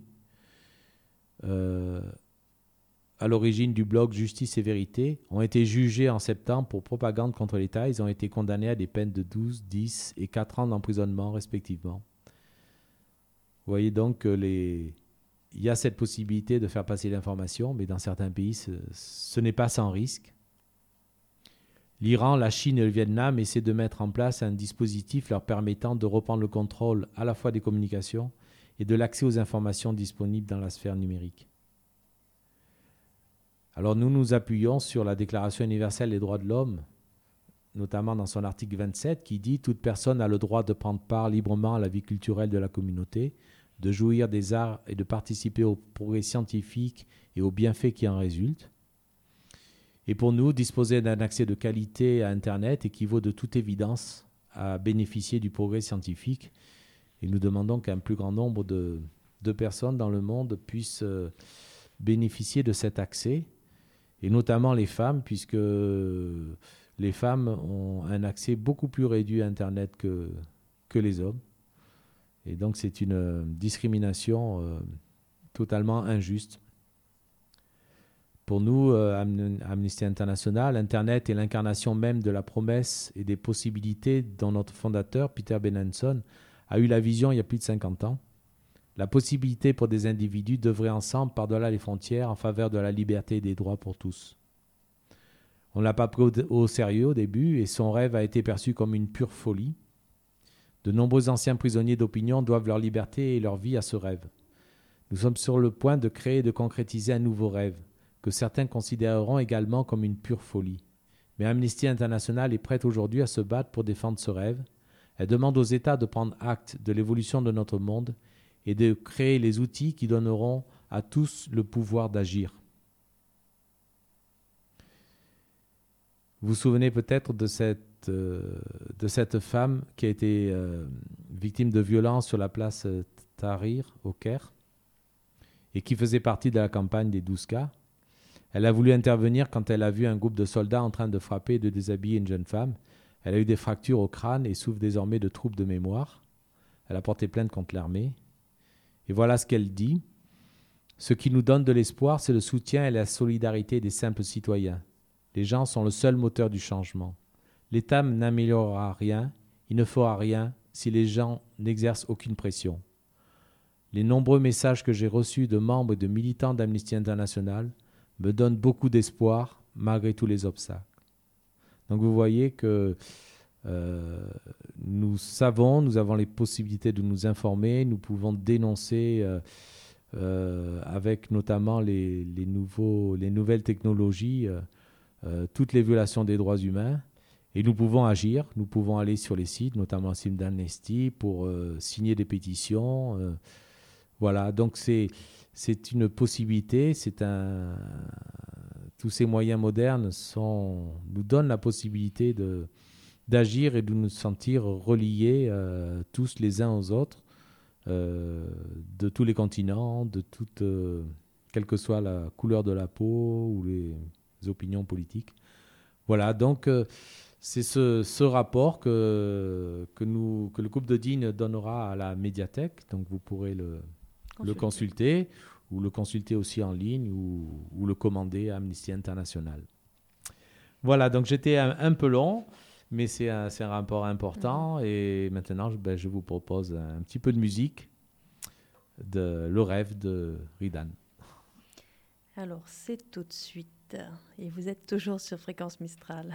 S2: à l'origine du blog Justice et Vérité, ont été jugés en septembre pour propagande contre l'État. Ils ont été condamnés à des peines de 12, 10 et 4 ans d'emprisonnement respectivement. Vous voyez donc qu'il y a cette possibilité de faire passer l'information, mais dans certains pays, ce n'est pas sans risque. L'Iran, la Chine et le Vietnam essaient de mettre en place un dispositif leur permettant de reprendre le contrôle à la fois des communications et de l'accès aux informations disponibles dans la sphère numérique. Alors nous nous appuyons sur la Déclaration universelle des droits de l'homme, notamment dans son article 27, qui dit « Toute personne a le droit de prendre part librement à la vie culturelle de la communauté, de jouir des arts et de participer au progrès scientifique et aux bienfaits qui en résultent. » Et pour nous, disposer d'un accès de qualité à Internet équivaut de toute évidence à bénéficier du progrès scientifique. Et nous demandons qu'un plus grand nombre de personnes dans le monde puissent bénéficier de cet accès, et notamment les femmes, puisque les femmes ont un accès beaucoup plus réduit à Internet que les hommes. Et donc c'est une discrimination totalement injuste. Pour nous, Amnesty International, Internet est l'incarnation même de la promesse et des possibilités dont notre fondateur, Peter Benenson, a eu la vision il y a plus de 50 ans. La possibilité pour des individus d'œuvrer ensemble par-delà les frontières en faveur de la liberté et des droits pour tous. On ne l'a pas pris au sérieux au début et son rêve a été perçu comme une pure folie. De nombreux anciens prisonniers d'opinion doivent leur liberté et leur vie à ce rêve. Nous sommes sur le point de créer et de concrétiser un nouveau rêve, que certains considéreront également comme une pure folie. Mais Amnesty International est prête aujourd'hui à se battre pour défendre ce rêve. Elle demande aux États de prendre acte de l'évolution de notre monde et de créer les outils qui donneront à tous le pouvoir d'agir. Vous vous souvenez peut-être de cette femme qui a été victime de violences sur la place Tahrir au Caire et qui faisait partie de la campagne des 12 cas. Elle a voulu intervenir quand elle a vu un groupe de soldats en train de frapper et de déshabiller une jeune femme. Elle a eu des fractures au crâne et souffre désormais de troubles de mémoire. Elle a porté plainte contre l'armée. Et voilà ce qu'elle dit. « Ce qui nous donne de l'espoir, c'est le soutien et la solidarité des simples citoyens. Les gens sont le seul moteur du changement. L'État n'améliorera rien, il ne fera rien si les gens n'exercent aucune pression. Les nombreux messages que j'ai reçus de membres et de militants d'Amnesty International me donnent beaucoup d'espoir malgré tous les obstacles. » Donc vous voyez que nous avons les possibilités de nous informer, nous pouvons dénoncer avec notamment les nouvelles technologies toutes les violations des droits humains, et nous pouvons agir, nous pouvons aller sur les sites, notamment le site d'Amnesty, pour signer des pétitions. Voilà, donc c'est une possibilité, tous ces moyens modernes nous donnent la possibilité d'agir et de nous sentir reliés tous les uns aux autres, de tous les continents, quelle que soit la couleur de la peau ou les opinions politiques. Voilà, donc c'est ce rapport que le groupe de Digne donnera à la médiathèque, donc vous pourrez le consulter, ou le consulter aussi en ligne, ou le commander à Amnesty International. Voilà, donc j'étais un peu long, mais c'est un rapport important. Et maintenant, je vous propose un petit peu de musique, de Le Rêve de Ridan.
S1: Alors, c'est tout de suite. Et vous êtes toujours sur Fréquence Mistral.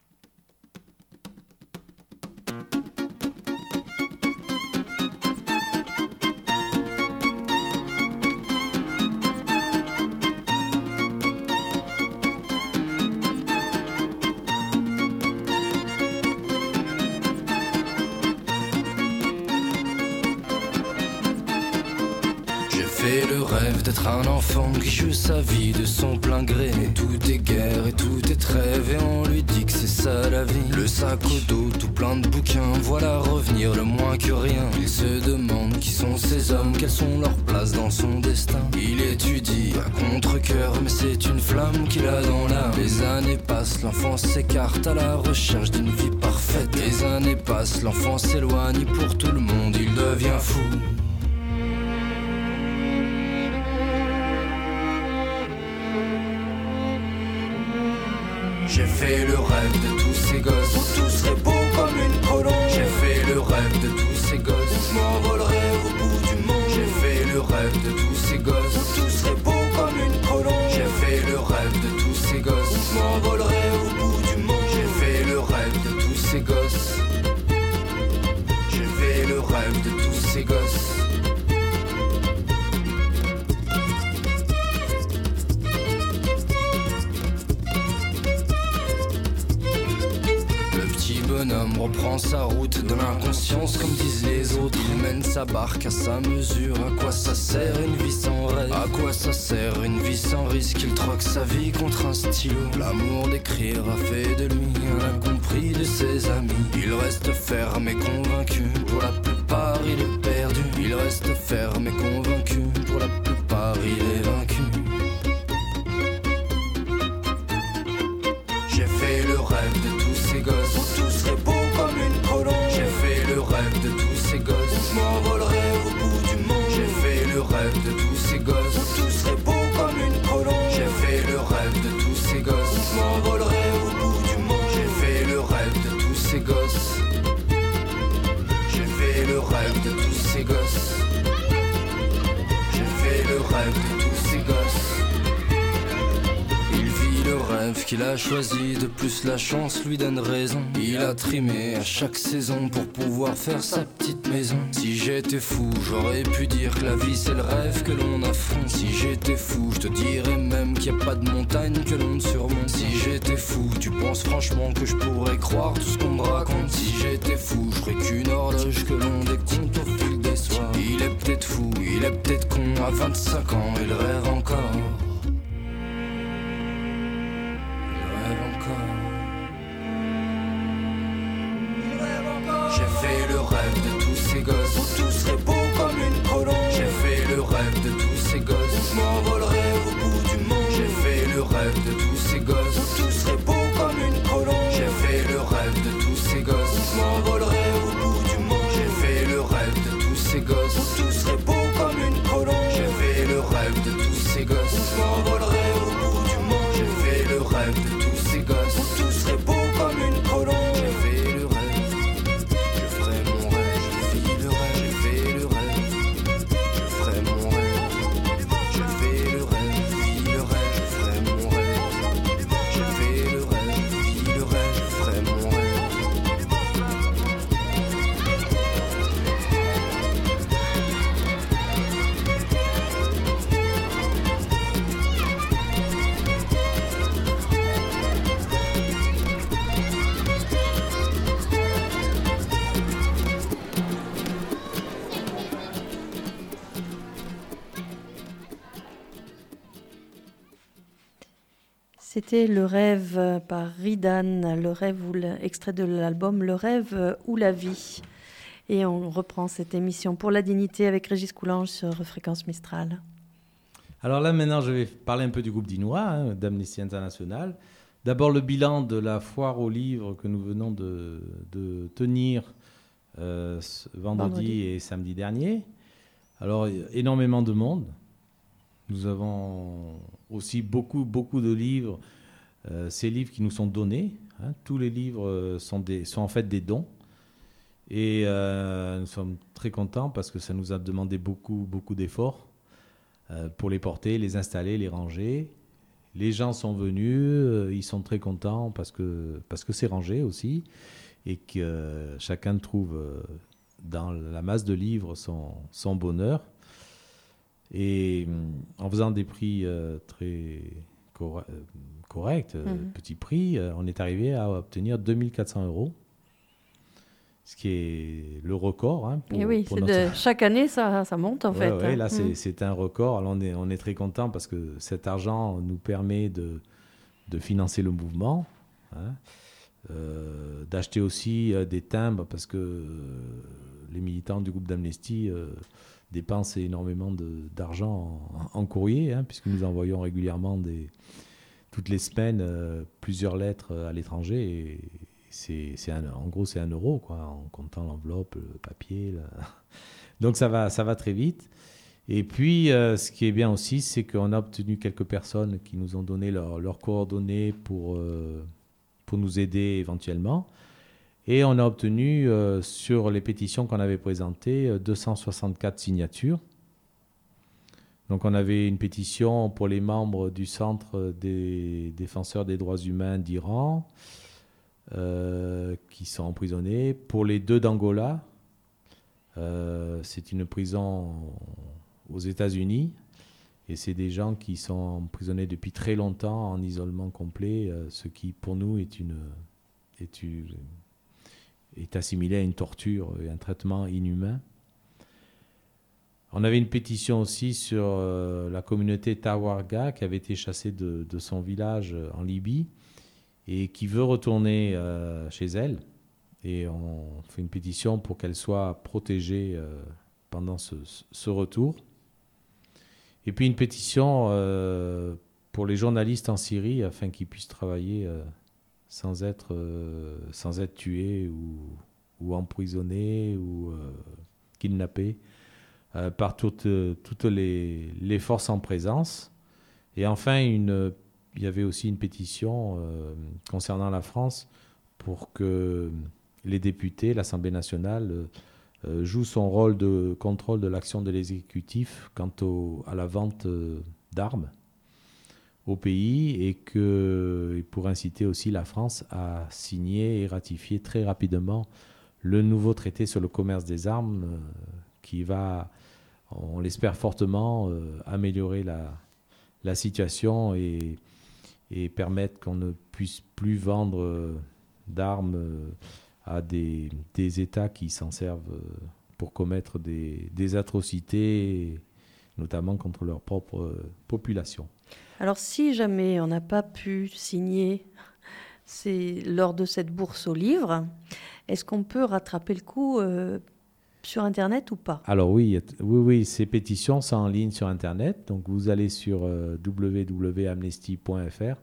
S6: Fait le rêve d'être un enfant qui joue sa vie de son plein gré. Mais tout est guerre et tout est trêve, et on lui dit que c'est ça la vie. Le sac au dos tout plein de bouquins, voilà revenir le moins que rien. Il se demande qui sont ces hommes, quelles sont leurs places dans son destin. Il étudie à contre-cœur, mais c'est une flamme qu'il a dans l'âme. Les années passent, l'enfant s'écarte à la recherche d'une vie parfaite. Les années passent, l'enfant s'éloigne, pour tout le monde il devient fou. J'ai fait le rêve de tous ces gosses où tout serait beau comme une colombe. J'ai fait le rêve de tous ces gosses où je m'envolerais au bout du monde. J'ai fait le rêve de tous ces gosses où tout serait beau comme une colombe. J'ai fait le rêve de tous ces gosses où je m'envolerais au bout du monde. J'ai fait le rêve de tous ces gosses. J'ai fait le rêve de tous ces gosses. Bonhomme reprend sa route de l'inconscience, comme disent les autres. Il mène sa barque à sa mesure. À quoi ça sert une vie sans rêve? À quoi ça sert une vie sans risque? Il troque sa vie contre un stylo. L'amour d'écrire a fait de lui un incompris de ses amis. Il reste ferme et convaincu, pour la plupart il est perdu. Il reste ferme et convaincu, pour la plupart il est vaincu. J'ai fait le rêve de tous ces gosses où tout serait beau comme une colombe. J'ai fait le rêve de tous ces gosses où je m'envolerais au bout du monde. J'ai fait le rêve de tous ces gosses où tout serait beau comme une colombe. J'ai fait le rêve de tous ces gosses où je m'envolerais au bout du monde. J'ai fait le rêve de tous ces gosses. J'ai fait le rêve de tous ces gosses. J'ai fait le rêve de tous ces gosses. Il vit le rêve qu'il a choisi, de plus la chance lui donne raison. Il a trimé à chaque saison pour pouvoir faire sa petite maison. Si j'étais fou, j'aurais pu dire que la vie c'est le rêve que l'on affronte. Si j'étais fou, je te dirais même qu'il n'y a pas de montagne que l'on ne surmonte. Si j'étais fou, tu penses franchement que je pourrais croire tout ce qu'on me raconte? Si j'étais fou, je ferais qu'une horloge que l'on décompte au fil des soirs. Il est peut-être fou, il est peut-être con, à 25 ans il rêve encore. J'ai fait le rêve de tous ces gosses où tout serait beau comme une colombe. J'ai fait le rêve de tous ces gosses où je m'envolerais au bout du monde. J'ai fait le rêve de tous ces gosses où tout serait beau comme une colombe. J'ai fait le rêve de tous ces gosses où je m'envolerais au bout du monde. J'ai fait le rêve de tous ces gosses où tout serait beau comme une colombe. J'ai fait le rêve de tous ces gosses où je m'envolerais au bout du monde. J'ai fait le rêve de tous ces gosses où tout serait beau comme une colombe. J'ai fait le rêve.
S1: C'était Le Rêve par Ridan, Le Rêve ou extrait de l'album Le Rêve ou la vie. Et on reprend cette émission Pour la dignité avec Régis Coulanges sur Fréquence Mistral.
S2: Alors là, maintenant, je vais parler un peu du groupe dinois, d'Amnesty International. D'abord, le bilan de la foire aux livres que nous venons de tenir vendredi et samedi dernier. Alors, énormément de monde. Nous avons aussi beaucoup de livres, ces livres qui nous sont donnés. Tous les livres sont en fait des dons. Et nous sommes très contents parce que ça nous a demandé beaucoup d'efforts pour les porter, les installer, les ranger. Les gens sont venus, ils sont très contents parce que c'est rangé aussi et que chacun trouve dans la masse de livres son bonheur. Et en faisant des prix très corrects, petits prix, on est arrivé à obtenir 2400 €, ce qui est le record.
S1: Et oui, chaque année, ça monte en fait.
S2: Ouais, là, c'est un record. Alors, on est très content parce que cet argent nous permet de financer le mouvement, d'acheter aussi des timbres parce que les militants du groupe d'Amnesty dépensent énormément d'argent en courrier, puisque nous envoyons régulièrement toutes les semaines plusieurs lettres à l'étranger. Et en gros, c'est 1 €, quoi, en comptant l'enveloppe, le papier. Donc ça va très vite. Et puis, ce qui est bien aussi, c'est qu'on a obtenu quelques personnes qui nous ont donné leurs coordonnées pour nous aider éventuellement. Et on a obtenu, sur les pétitions qu'on avait présentées, 264 signatures. Donc on avait une pétition pour les membres du Centre des défenseurs des droits humains d'Iran, qui sont emprisonnés. Pour les 2 d'Angola, c'est une prison aux États-Unis. Et c'est des gens qui sont emprisonnés depuis très longtemps en isolement complet, ce qui pour nous est assimilé à une torture et un traitement inhumain. On avait une pétition aussi sur la communauté Tawarga qui avait été chassée de son village en Libye et qui veut retourner chez elle. Et on fait une pétition pour qu'elle soit protégée pendant ce retour. Et puis une pétition pour les journalistes en Syrie afin qu'ils puissent travailler sans être tués ou emprisonnés ou kidnappés par toutes les forces en présence. Et enfin, il y avait aussi une pétition concernant la France pour que les députés, l'Assemblée nationale, jouent son rôle de contrôle de l'action de l'exécutif quant à la vente d'armes au pays et pour inciter aussi la France à signer et ratifier très rapidement le nouveau traité sur le commerce des armes qui va, on l'espère fortement, améliorer la situation et permettre qu'on ne puisse plus vendre d'armes à des États qui s'en servent pour commettre des atrocités, notamment contre leur propre population.
S1: Alors si jamais on n'a pas pu signer lors de cette bourse aux livres, est-ce qu'on peut rattraper le coup sur Internet ou pas?
S2: Alors oui, ces pétitions sont en ligne sur Internet. Donc vous allez sur www.amnesty.fr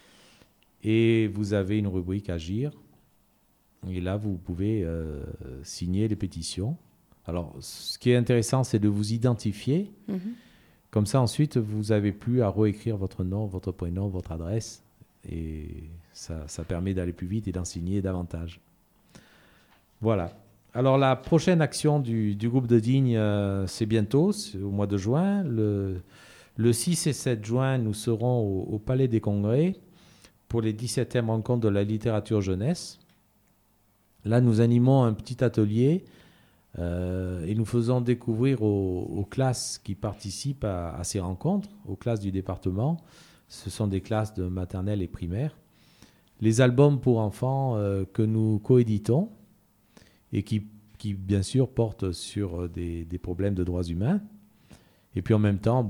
S2: et vous avez une rubrique Agir. Et là, vous pouvez signer les pétitions. Alors, ce qui est intéressant, c'est de vous identifier. Mm-hmm. Comme ça, ensuite, vous n'avez plus à réécrire votre nom, votre prénom, votre adresse. Et ça permet d'aller plus vite et d'en signer davantage. Voilà. Alors, la prochaine action du groupe de Digne, c'est bientôt, c'est au mois de juin. Le 6 et 7 juin, nous serons au Palais des Congrès pour les 17e rencontres de la littérature jeunesse. Là, nous animons un petit atelier et nous faisons découvrir aux classes qui participent à ces rencontres, aux classes du département, ce sont des classes de maternelle et primaire, les albums pour enfants que nous coéditons et qui bien sûr, portent sur des problèmes de droits humains. Et puis en même temps,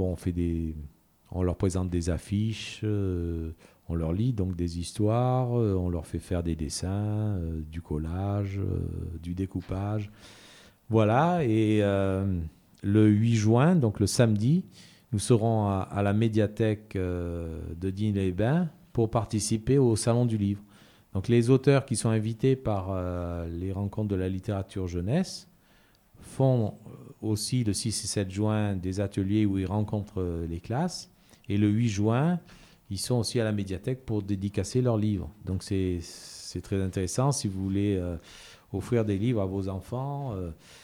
S2: on leur présente des affiches, on leur lit donc des histoires, on leur fait faire des dessins, du collage, du découpage. Voilà, et le 8 juin, donc le samedi, nous serons à la médiathèque de Digne-les-Bains pour participer au Salon du Livre. Donc les auteurs qui sont invités par les rencontres de la littérature jeunesse font aussi le 6 et 7 juin des ateliers où ils rencontrent les classes. Et le 8 juin, ils sont aussi à la médiathèque pour dédicacer leurs livres. Donc c'est très intéressant. Si vous voulez offrir des livres à vos enfants,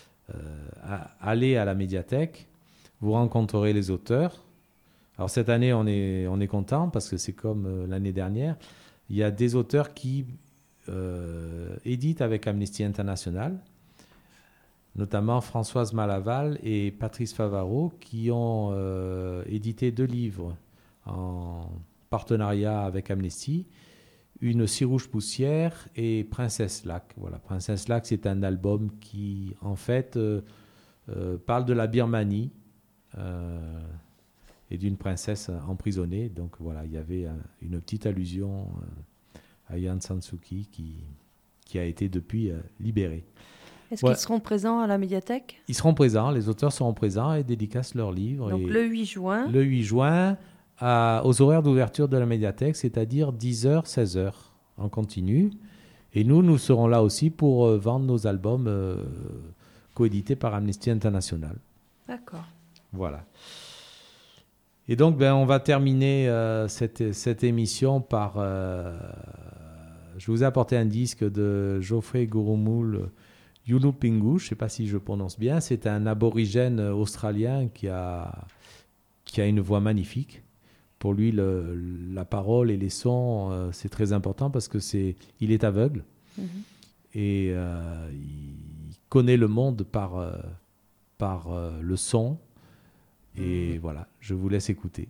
S2: allez à la médiathèque. Vous rencontrerez les auteurs. Alors cette année, on est content parce que c'est comme l'année dernière. Il y a des auteurs qui éditent avec Amnesty International, notamment Françoise Malaval et Patrice Favaro, qui ont édité 2 livres en partenariat avec Amnesty, une Cirouche Poussière et Princesse Lac. Voilà, Princesse Lac, c'est un album qui, en fait, parle de la Birmanie et d'une princesse emprisonnée. Donc voilà, il y avait une petite allusion à Aung San Suu Kyi qui a été depuis libérée.
S1: Est-ce qu'ils seront présents à la médiathèque ?
S2: Ils seront présents, les auteurs seront présents et dédicacent leurs livres.
S1: Donc le 8 juin.
S2: Le 8 juin, aux horaires d'ouverture de la médiathèque, c'est-à-dire 10h, 16h en continu. Et nous serons là aussi pour vendre nos albums coédités par Amnesty International.
S1: D'accord.
S2: Voilà. Et donc, on va terminer cette émission par... je vous ai apporté un disque de Geoffrey Gurrumul Yulupingu, je ne sais pas si je prononce bien. C'est un aborigène australien qui a une voix magnifique. Pour lui, la parole et les sons, c'est très important parce que il est aveugle. Mm-hmm. Et il connaît le monde par le son. Et voilà, je vous laisse écouter.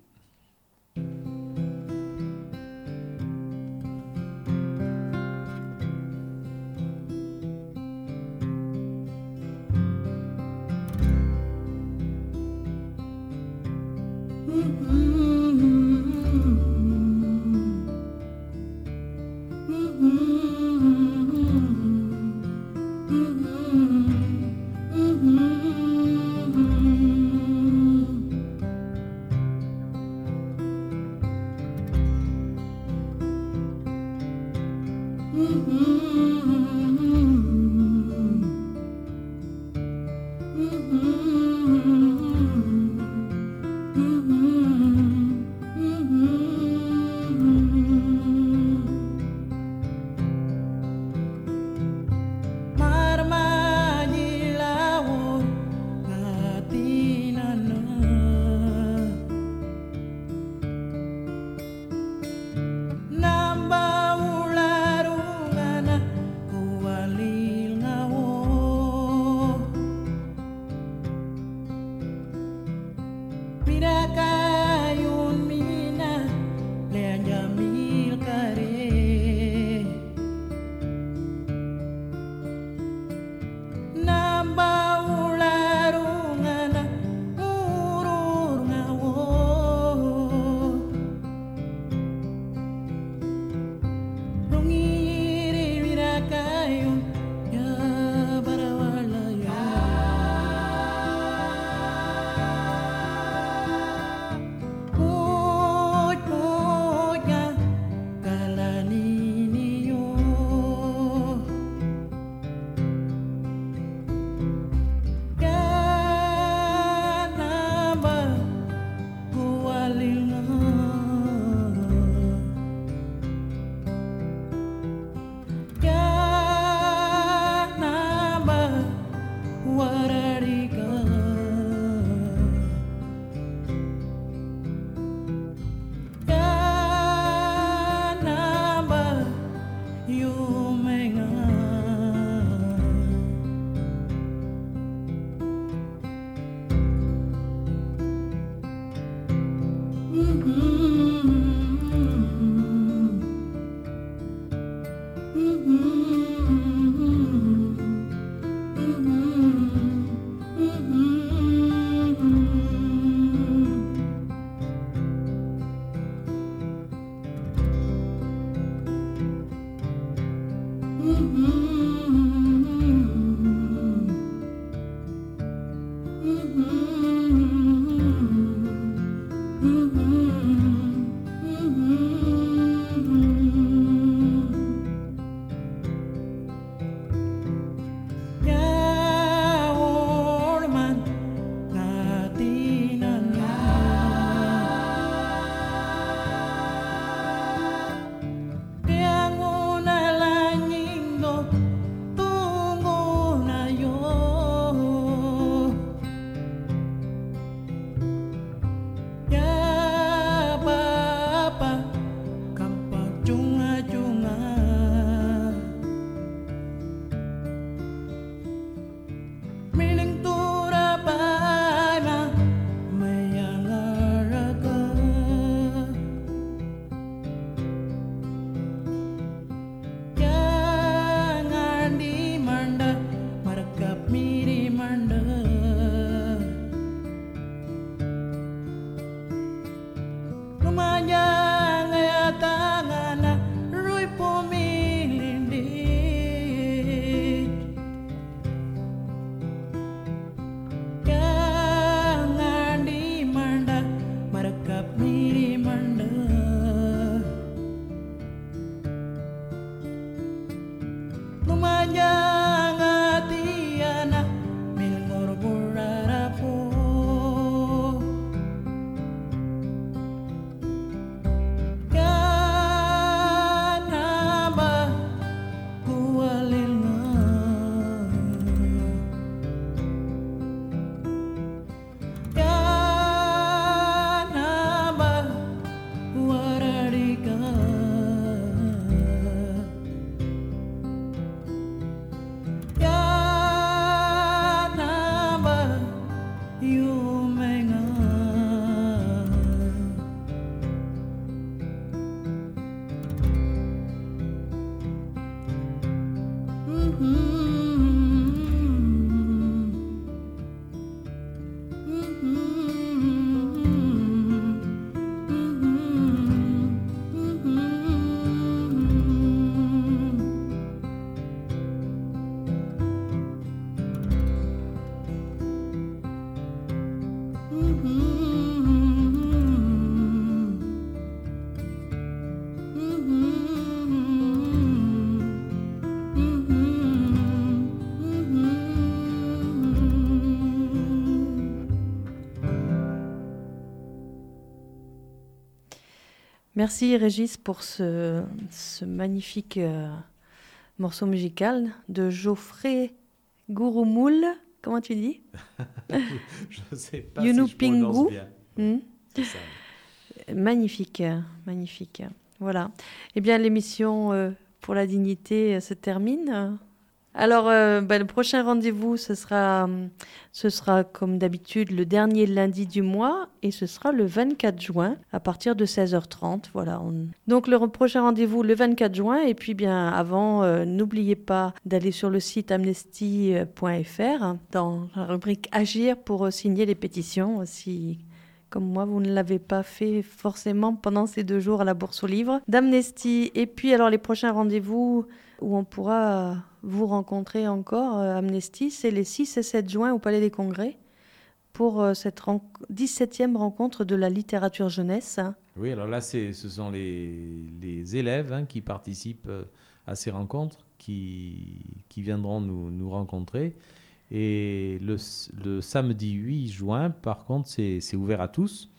S1: Merci Régis pour ce magnifique morceau musical de Geoffrey Gouroumoul. Comment tu dis?
S2: Je ne sais pas
S1: Younou
S2: si je prononce
S1: Pingu.
S2: bien. C'est ça.
S1: Magnifique, magnifique. Voilà. Eh bien, l'émission pour la dignité se termine. Alors, le prochain rendez-vous, ce sera comme d'habitude le dernier lundi du mois et ce sera le 24 juin à partir de 16h30. Voilà. Donc, le prochain rendez-vous le 24 juin. Et puis, bien avant, n'oubliez pas d'aller sur le site amnesty.fr dans la rubrique Agir pour signer les pétitions si... Comme moi, vous ne l'avez pas fait forcément pendant ces 2 jours à la Bourse aux Livres d'Amnesty. Et puis, alors, les prochains rendez-vous où on pourra vous rencontrer encore, Amnesty, c'est les 6 et 7 juin au Palais des Congrès pour cette 17e rencontre de la littérature jeunesse.
S2: Oui, alors là, ce sont les élèves qui participent à ces rencontres qui viendront nous rencontrer. Et le samedi 8 juin, par contre, c'est ouvert à tous.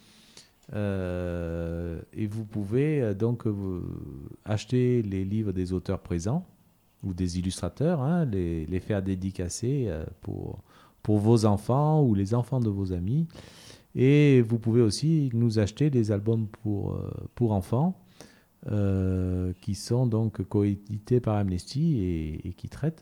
S2: Et vous pouvez donc acheter les livres des auteurs présents ou des illustrateurs, les faire dédicacer pour vos enfants ou les enfants de vos amis. Et vous pouvez aussi nous acheter des albums pour enfants qui sont donc coédités par Amnesty et qui traitent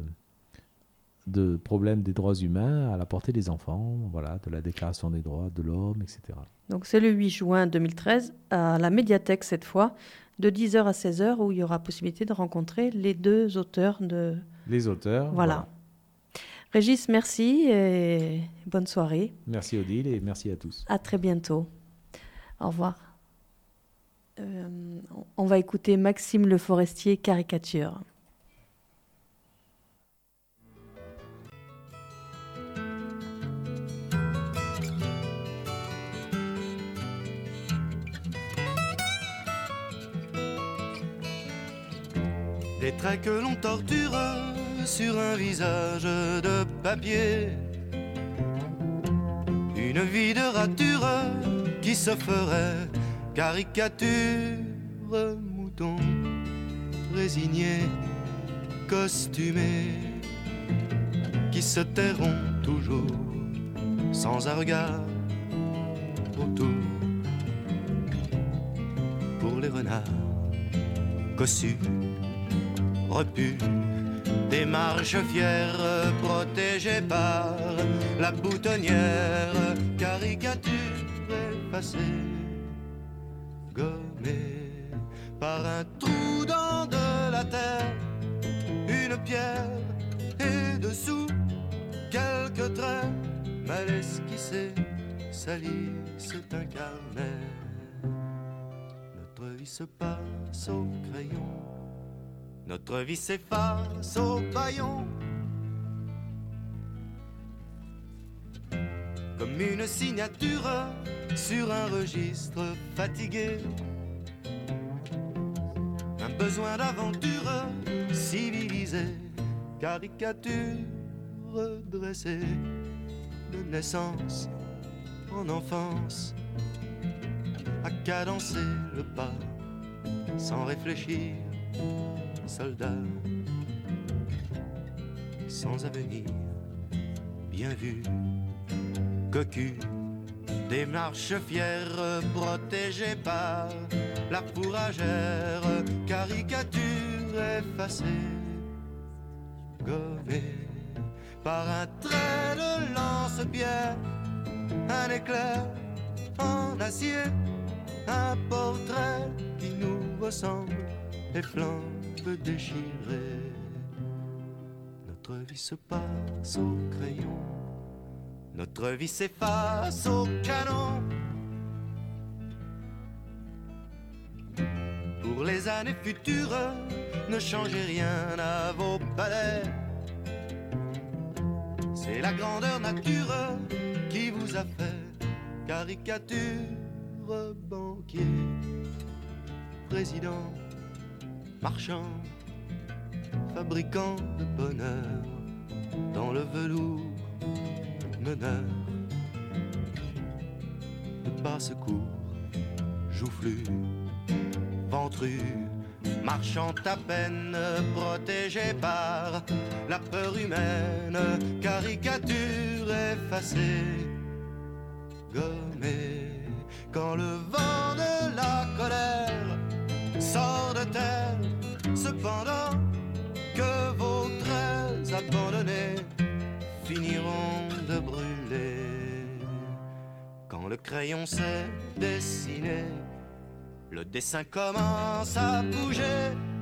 S2: de problèmes des droits humains à la portée des enfants, voilà, de la Déclaration des droits de l'homme, etc. Donc
S1: c'est le 8 juin 2013 à la médiathèque cette fois, de 10h à 16h, où il y aura possibilité de rencontrer les 2 auteurs de...
S2: Les auteurs,
S1: voilà. Régis, merci et bonne soirée.
S2: Merci Odile et merci à tous.
S1: À très bientôt. Au revoir. On va écouter Maxime Le Forestier, Caricature.
S5: Des traits que l'on torture sur un visage de papier. Une vie de rature qui se ferait caricature. Mouton résigné, costumé, qui se tairont toujours sans un regard autour. Pour les renards cossus, repus, des marches fières protégées par la boutonnière, caricature effacée, gommée par un trou dans de la terre, une pierre et dessous quelques traits mal esquissés, salissent un carnet. Notre vie se passe au crayon, notre vie s'efface au paillon, comme une signature sur un registre fatigué. Un besoin d'aventure civilisée, caricature dressée, de naissance en enfance, à cadencer le pas sans réfléchir. Soldat, sans avenir, bien vu, cocu, des marches fières protégées par la fourragère, caricature effacée, gommée par un trait de lance-pierre, un éclair en acier, un portrait qui nous ressemble et flambe déchiré. Notre vie se passe au crayon, notre vie s'efface au canon. Pour les années futures, ne changez rien à vos palais. C'est la grandeur nature qui vous a fait caricature, banquier, président, marchand, fabricant de bonheur, dans le velours, meneur, de basse-cour, joufflu, ventru, marchant à peine, protégé par la peur humaine, caricature effacée, gommée. Quand le vent de la colère sort de terre, cependant que vos traits abandonnés finiront de brûler. Quand le crayon s'est dessiné, le dessin commence à bouger.